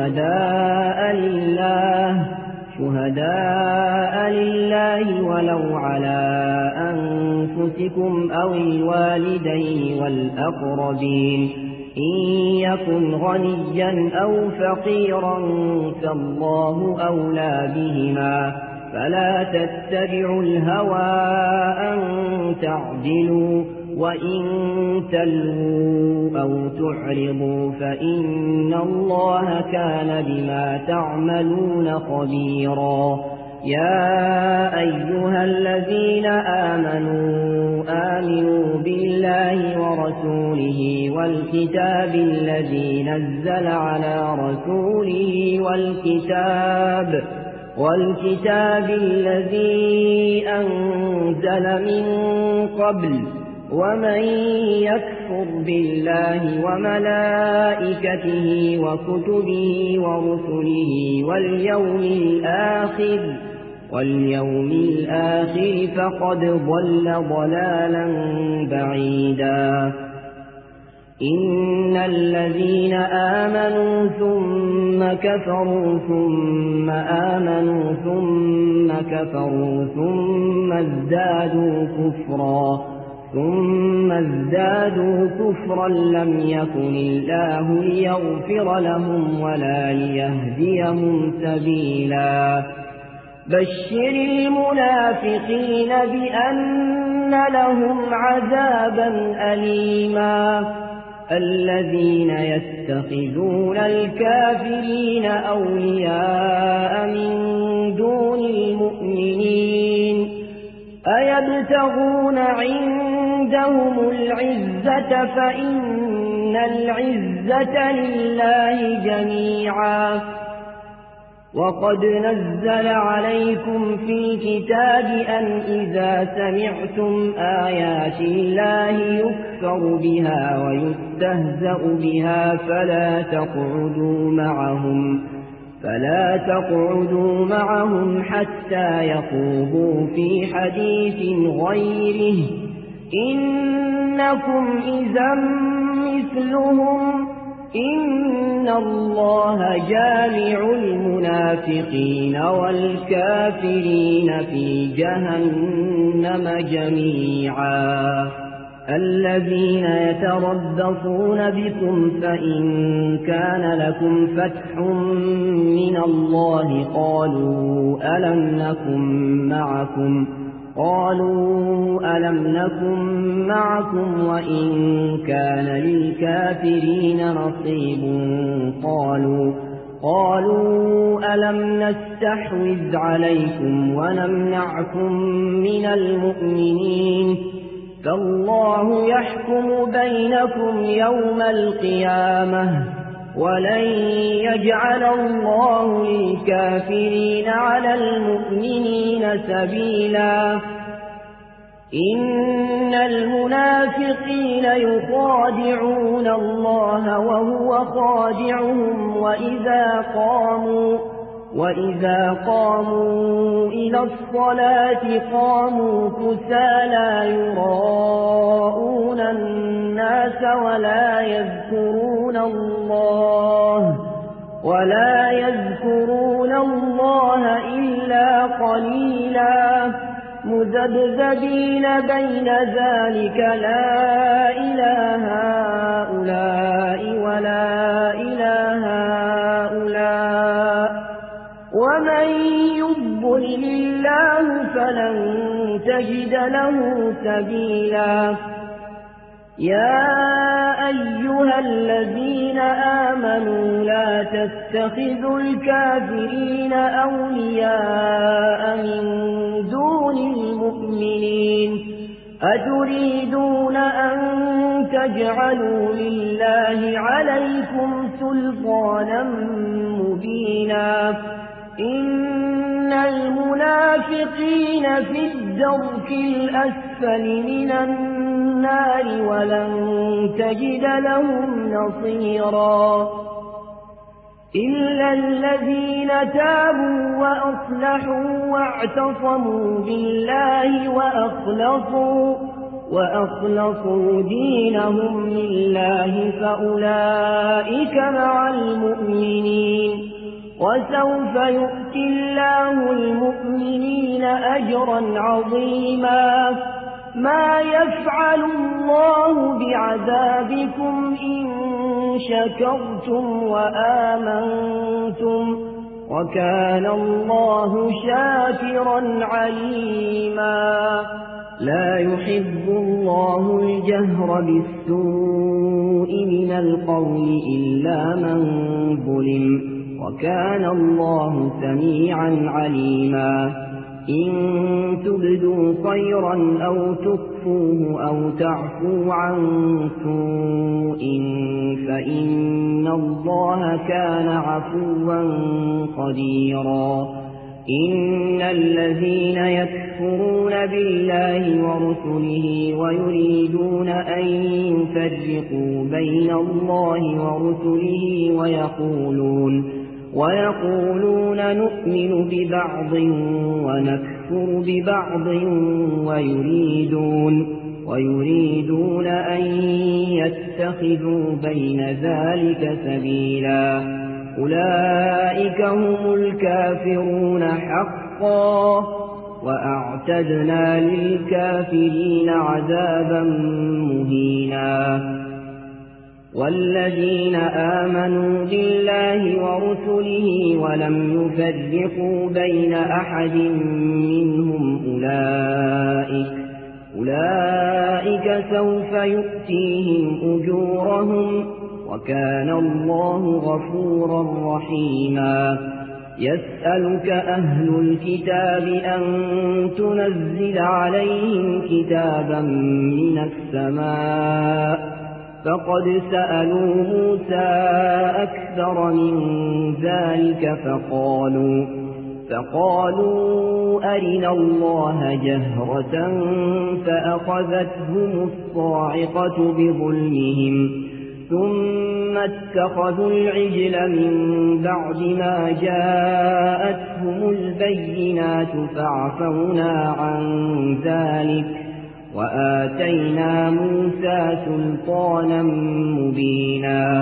شهداء لله ولو على أنفسكم أو الوالدين والأقربين إن يكن غنيا أو فقيرا فالله أولى بهما فلا تتبعوا الهوى أن تعدلوا وإن تلووا أو تعرضوا فإن الله كان بما تعملون خبيرا يا أيها الذين آمنوا بالله ورسوله والكتاب الذي نزل على رسوله والكتاب الذي أنزل من قبل ومن يكفر بالله وملائكته وكتبه ورسله واليوم الآخر فقد ضل ضلالا بعيدا إن الذين آمنوا ثم كفروا ثم آمنوا ثم كفروا ثم ازدادوا كفرا لم يكن الله ليغفر لهم ولا ليهديهم سبيلا بشر المنافقين بأن لهم عذابا أليما الذين يتخذون الكافرين أولياء من دون المؤمنين أيبتغون عندهم العزة فإن العزة لله جميعا وقد نزل عليكم في الكتاب أن إذا سمعتم آيات الله يكفر بها ويستهزأ بها فلا تقعدوا معهم حتى يخوضوا في حديث غيره إنكم إذا مثلهم إن الله جامع المنافقين والكافرين في جهنم جميعا الذين يتربصون بكم فإن كان لكم فتح من الله قالوا ألم نكن معكم وإن كان للكافرين نصيب قالوا ألم نستحوذ عليكم ونمنعكم من المؤمنين فالله يحكم بينكم يوم القيامة ولن يجعل الله للكافرين على المؤمنين سبيلا إن المنافقين يخادعون الله وهو خادعهم وإذا قاموا إلى الصلاة قاموا كسالى يراءون الناس ولا يذكرون الله إلا قليلا مذبذبين بين ذلك لا إله هؤلاء ولا إله هؤلاء ومن يضلل الله فلن تجد له سبيلا يا أيها الذين آمنوا لا تتخذوا الكافرين أولياء من دون المؤمنين أتريدون أن تجعلوا لله عليكم سلطانا مبينا إن المنافقين في الدرك الأسفل من النار ولن تجد لهم نصيرا إلا الذين تابوا وأصلحوا واعتصموا بالله وأخلصوا دينهم لله فأولئك مع المؤمنين وسوف يؤتي الله المؤمنين أجرا عظيما ما يفعل الله بعذابكم إن شكرتم وآمنتم وكان الله شاكرا عليما لا يحب الله الجهر بالسوء من القول إلا من ظلم وكان الله سميعا عليما إن تبدوا خيرا أو تخفوه أو تعفوا عن سوء فإن الله كان عفوا قديرا إن الذين يكفرون بالله ورسله ويريدون أن يفرقوا بين الله ورسله ويقولون نؤمن ببعض ونكفر ببعض ويريدون أن يتخذوا بين ذلك سبيلا أولئك هم الكافرون حقا وأعتدنا للكافرين عذابا مهينا والذين آمنوا بالله ورسله ولم يفرقوا بين أحد منهم أولئك سوف يؤتيهم أجورهم وكان الله غفورا رحيما يسألك أهل الكتاب أن تنزل عليهم كتابا من السماء فقد سألوا موسى أكثر من ذلك فقالوا أرنا الله جهرة فأخذتهم الصاعقة بظلمهم ثم اتخذوا العجل من بعد ما جاءتهم البينات فعفونا عن ذلك وآتينا موسى سلطانا مبينا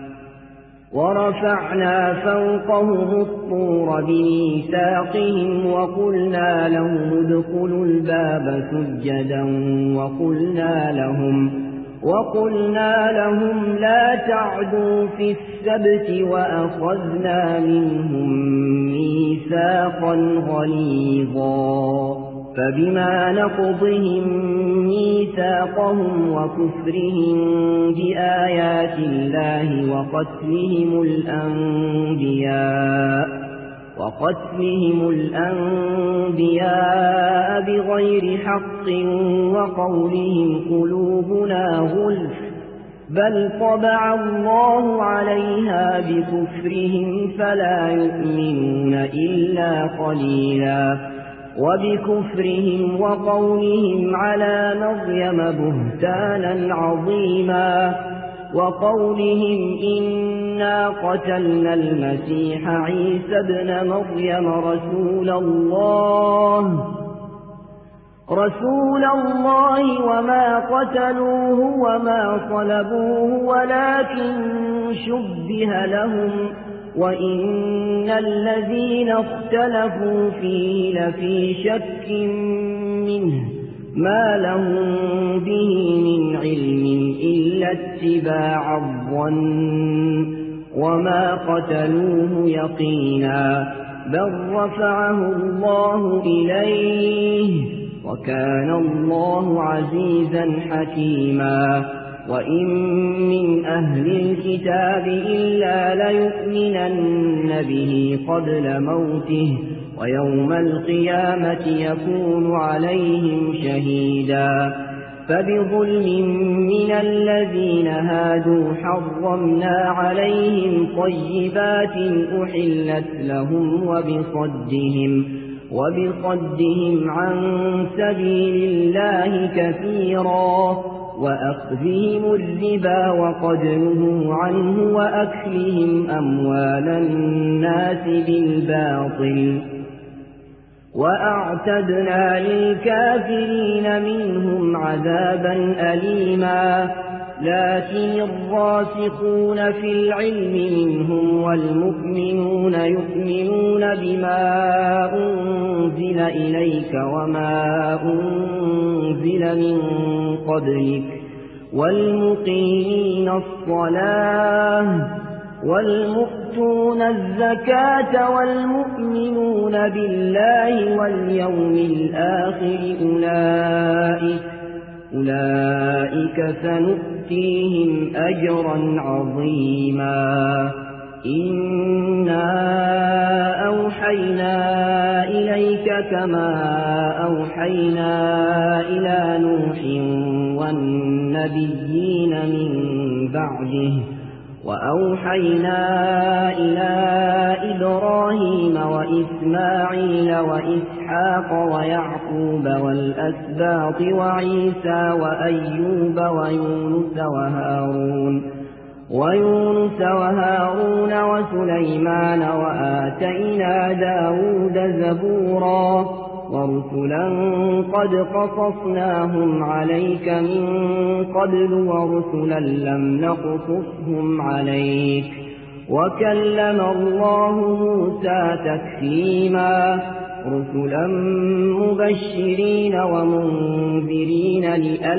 ورفعنا فوقهم الطور بميثاقهم وقلنا لهم ادخلوا الباب سجدا وقلنا لهم لا تعدوا في السبت وأخذنا منهم ميثاقا غليظا فبما نقضهم ميثاقهم وكفرهم بآيات الله وقتلهم الأنبياء بغير حق وقولهم قلوبنا غلف بل طبع الله عليها بكفرهم فلا يؤمنون إلا قليلا وبكفرهم وقولهم على مريم بهتانا عظيما وقولهم إنا قتلنا المسيح عيسى ابن مريم رسول الله وما قتلوه وما صلبوه ولكن شبه لهم وإن الذين اختلفوا فيه لفي شك منه ما لهم به من علم إلا اتباع الظن وما قتلوه يقينا بل رفعه الله إليه وكان الله عزيزا حكيما وإن من أهل الكتاب إلا ليؤمنن به قبل موته ويوم القيامة يكون عليهم شهيدا فبظلم من الذين هادوا حرمنا عليهم طيبات أحلت لهم وبصدهم عن سبيل الله كثيرا وأخذهم الربا وقد نهوا عنه وأكلهم أموال الناس بالباطل وأعتدنا للكافرين منهم عذابا أليما لكن الراسخون في العلم منهم والمؤمنون يؤمنون بما أنزل إليك وما أنزل من قبلك والمقيمين الصلاة والمؤتون الزكاة والمؤمنون بالله واليوم الآخر أولئك سنؤتيهم أجرا عظيما إنا أوحينا إليك كما أوحينا إلى نوح والنبيين من بعده وأوحينا إلى إبراهيم وإسماعيل وإسحاق ويعقوب والأسباط وعيسى وأيوب ويونس وهارون وسليمان وآتينا داود زبورا ورسلا قد قصصناهم عليك من قبل ورسلا لم نقصصهم عليك وكلم الله موسى تكليما رسلا مبشرين ومنذرين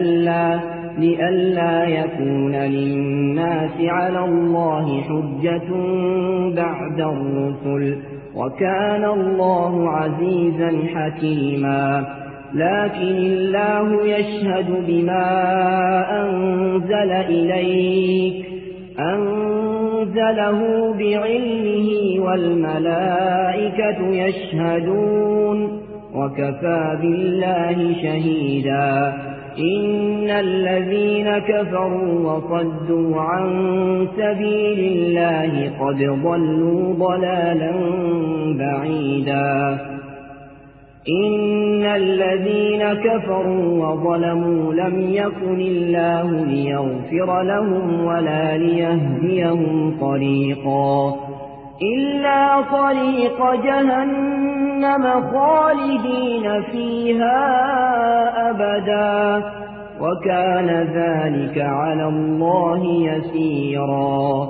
لئلا يكون للناس على الله حجة بعد الرسل وكان الله عزيزا حكيما لكن الله يشهد بما أنزل إليك أنزله بعلمه والملائكة يشهدون وكفى بالله شهيدا إن الذين كفروا وصدوا عن سبيل الله قد ضلوا ضلالا بعيدا إن الذين كفروا وظلموا لم يكن الله ليغفر لهم ولا ليهديهم طريقا إلا طريق جهنم خالدين فيها أبدا وكان ذلك على الله يسيرا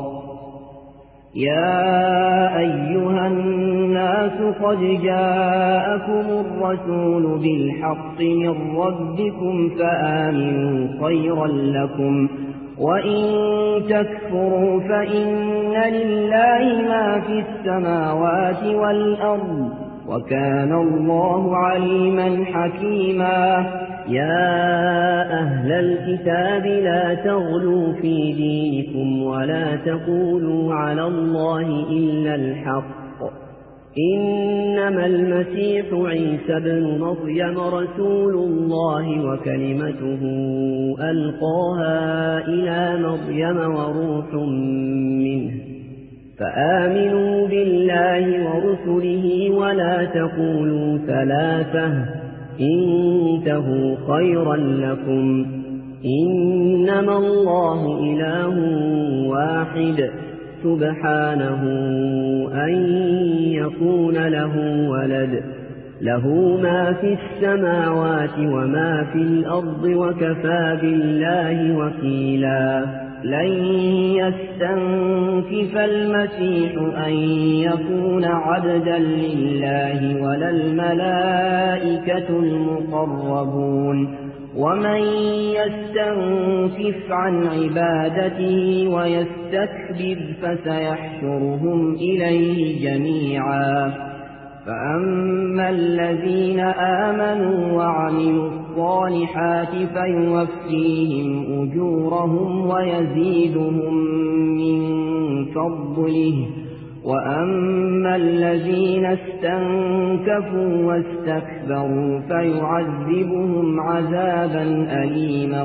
يا أيها الناس قد جاءكم الرسول بالحق من ربكم فآمنوا خيرا لكم وإن تكفروا فإن لله ما في السماوات والأرض وكان الله عليما حكيما يا أهل الكتاب لا تغلوا في دينكم ولا تقولوا على الله إلا الحق إنما المسيح عيسى بن مريم رسول الله وكلمته ألقاها إلى مريم وروح منه فآمنوا بالله ورسله ولا تقولوا ثلاثة انتهوا خيرا لكم إنما الله إله واحد سبحانه أن يكون له ولد له ما في السماوات وما في الأرض وكفى بالله وكيلا لن يستنكف المسيح أن يكون عبدا لله ولا الملائكة المقربون ومن يستنكف عن عبادته ويستكبر فسيحشرهم إليه جميعا فأما الذين آمنوا وعملوا الصالحات فيوفيهم أجورهم ويزيدهم من فضله وأما الذين استنكفوا واستكبروا فيعذبهم عذابا أليما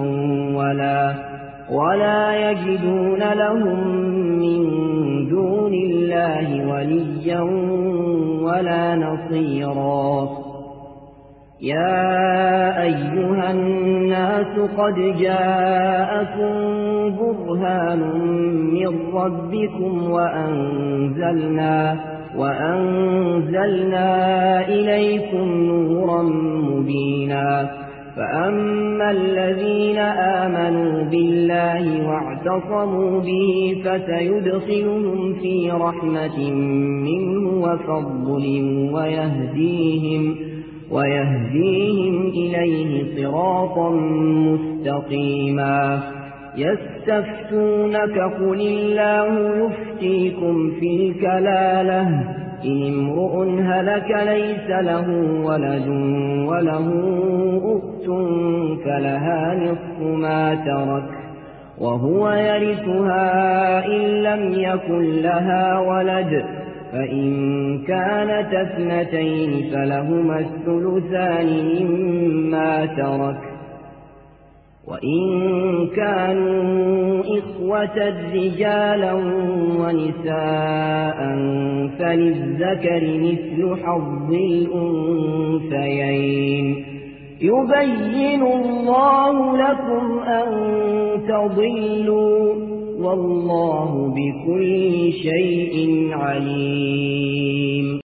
ولا يجدون لهم من دون الله وليا ولا نصيرا يا أيها الناس قد جاءكم برهان من ربكم وأنزلنا إليكم نورا مبينا فأما الذين آمنوا بالله واعتصموا به فسيدخلهم في رحمة منه وفضل ويهديهم إليه صراطا مستقيما يستفتونك قل الله يفتيكم في الكلالة إن امرؤ هلك ليس له ولد وله أخت فلها نصف ما ترك وهو يرثها إن لم يكن لها ولد فإن كانت اثنتين فلهما الثلثان مما ترك وإن كانوا إخوة رجالا ونساء فللذكر مثل حظ الأنثيين يبين الله لكم أن تضلوا والله بكل شيء عليم.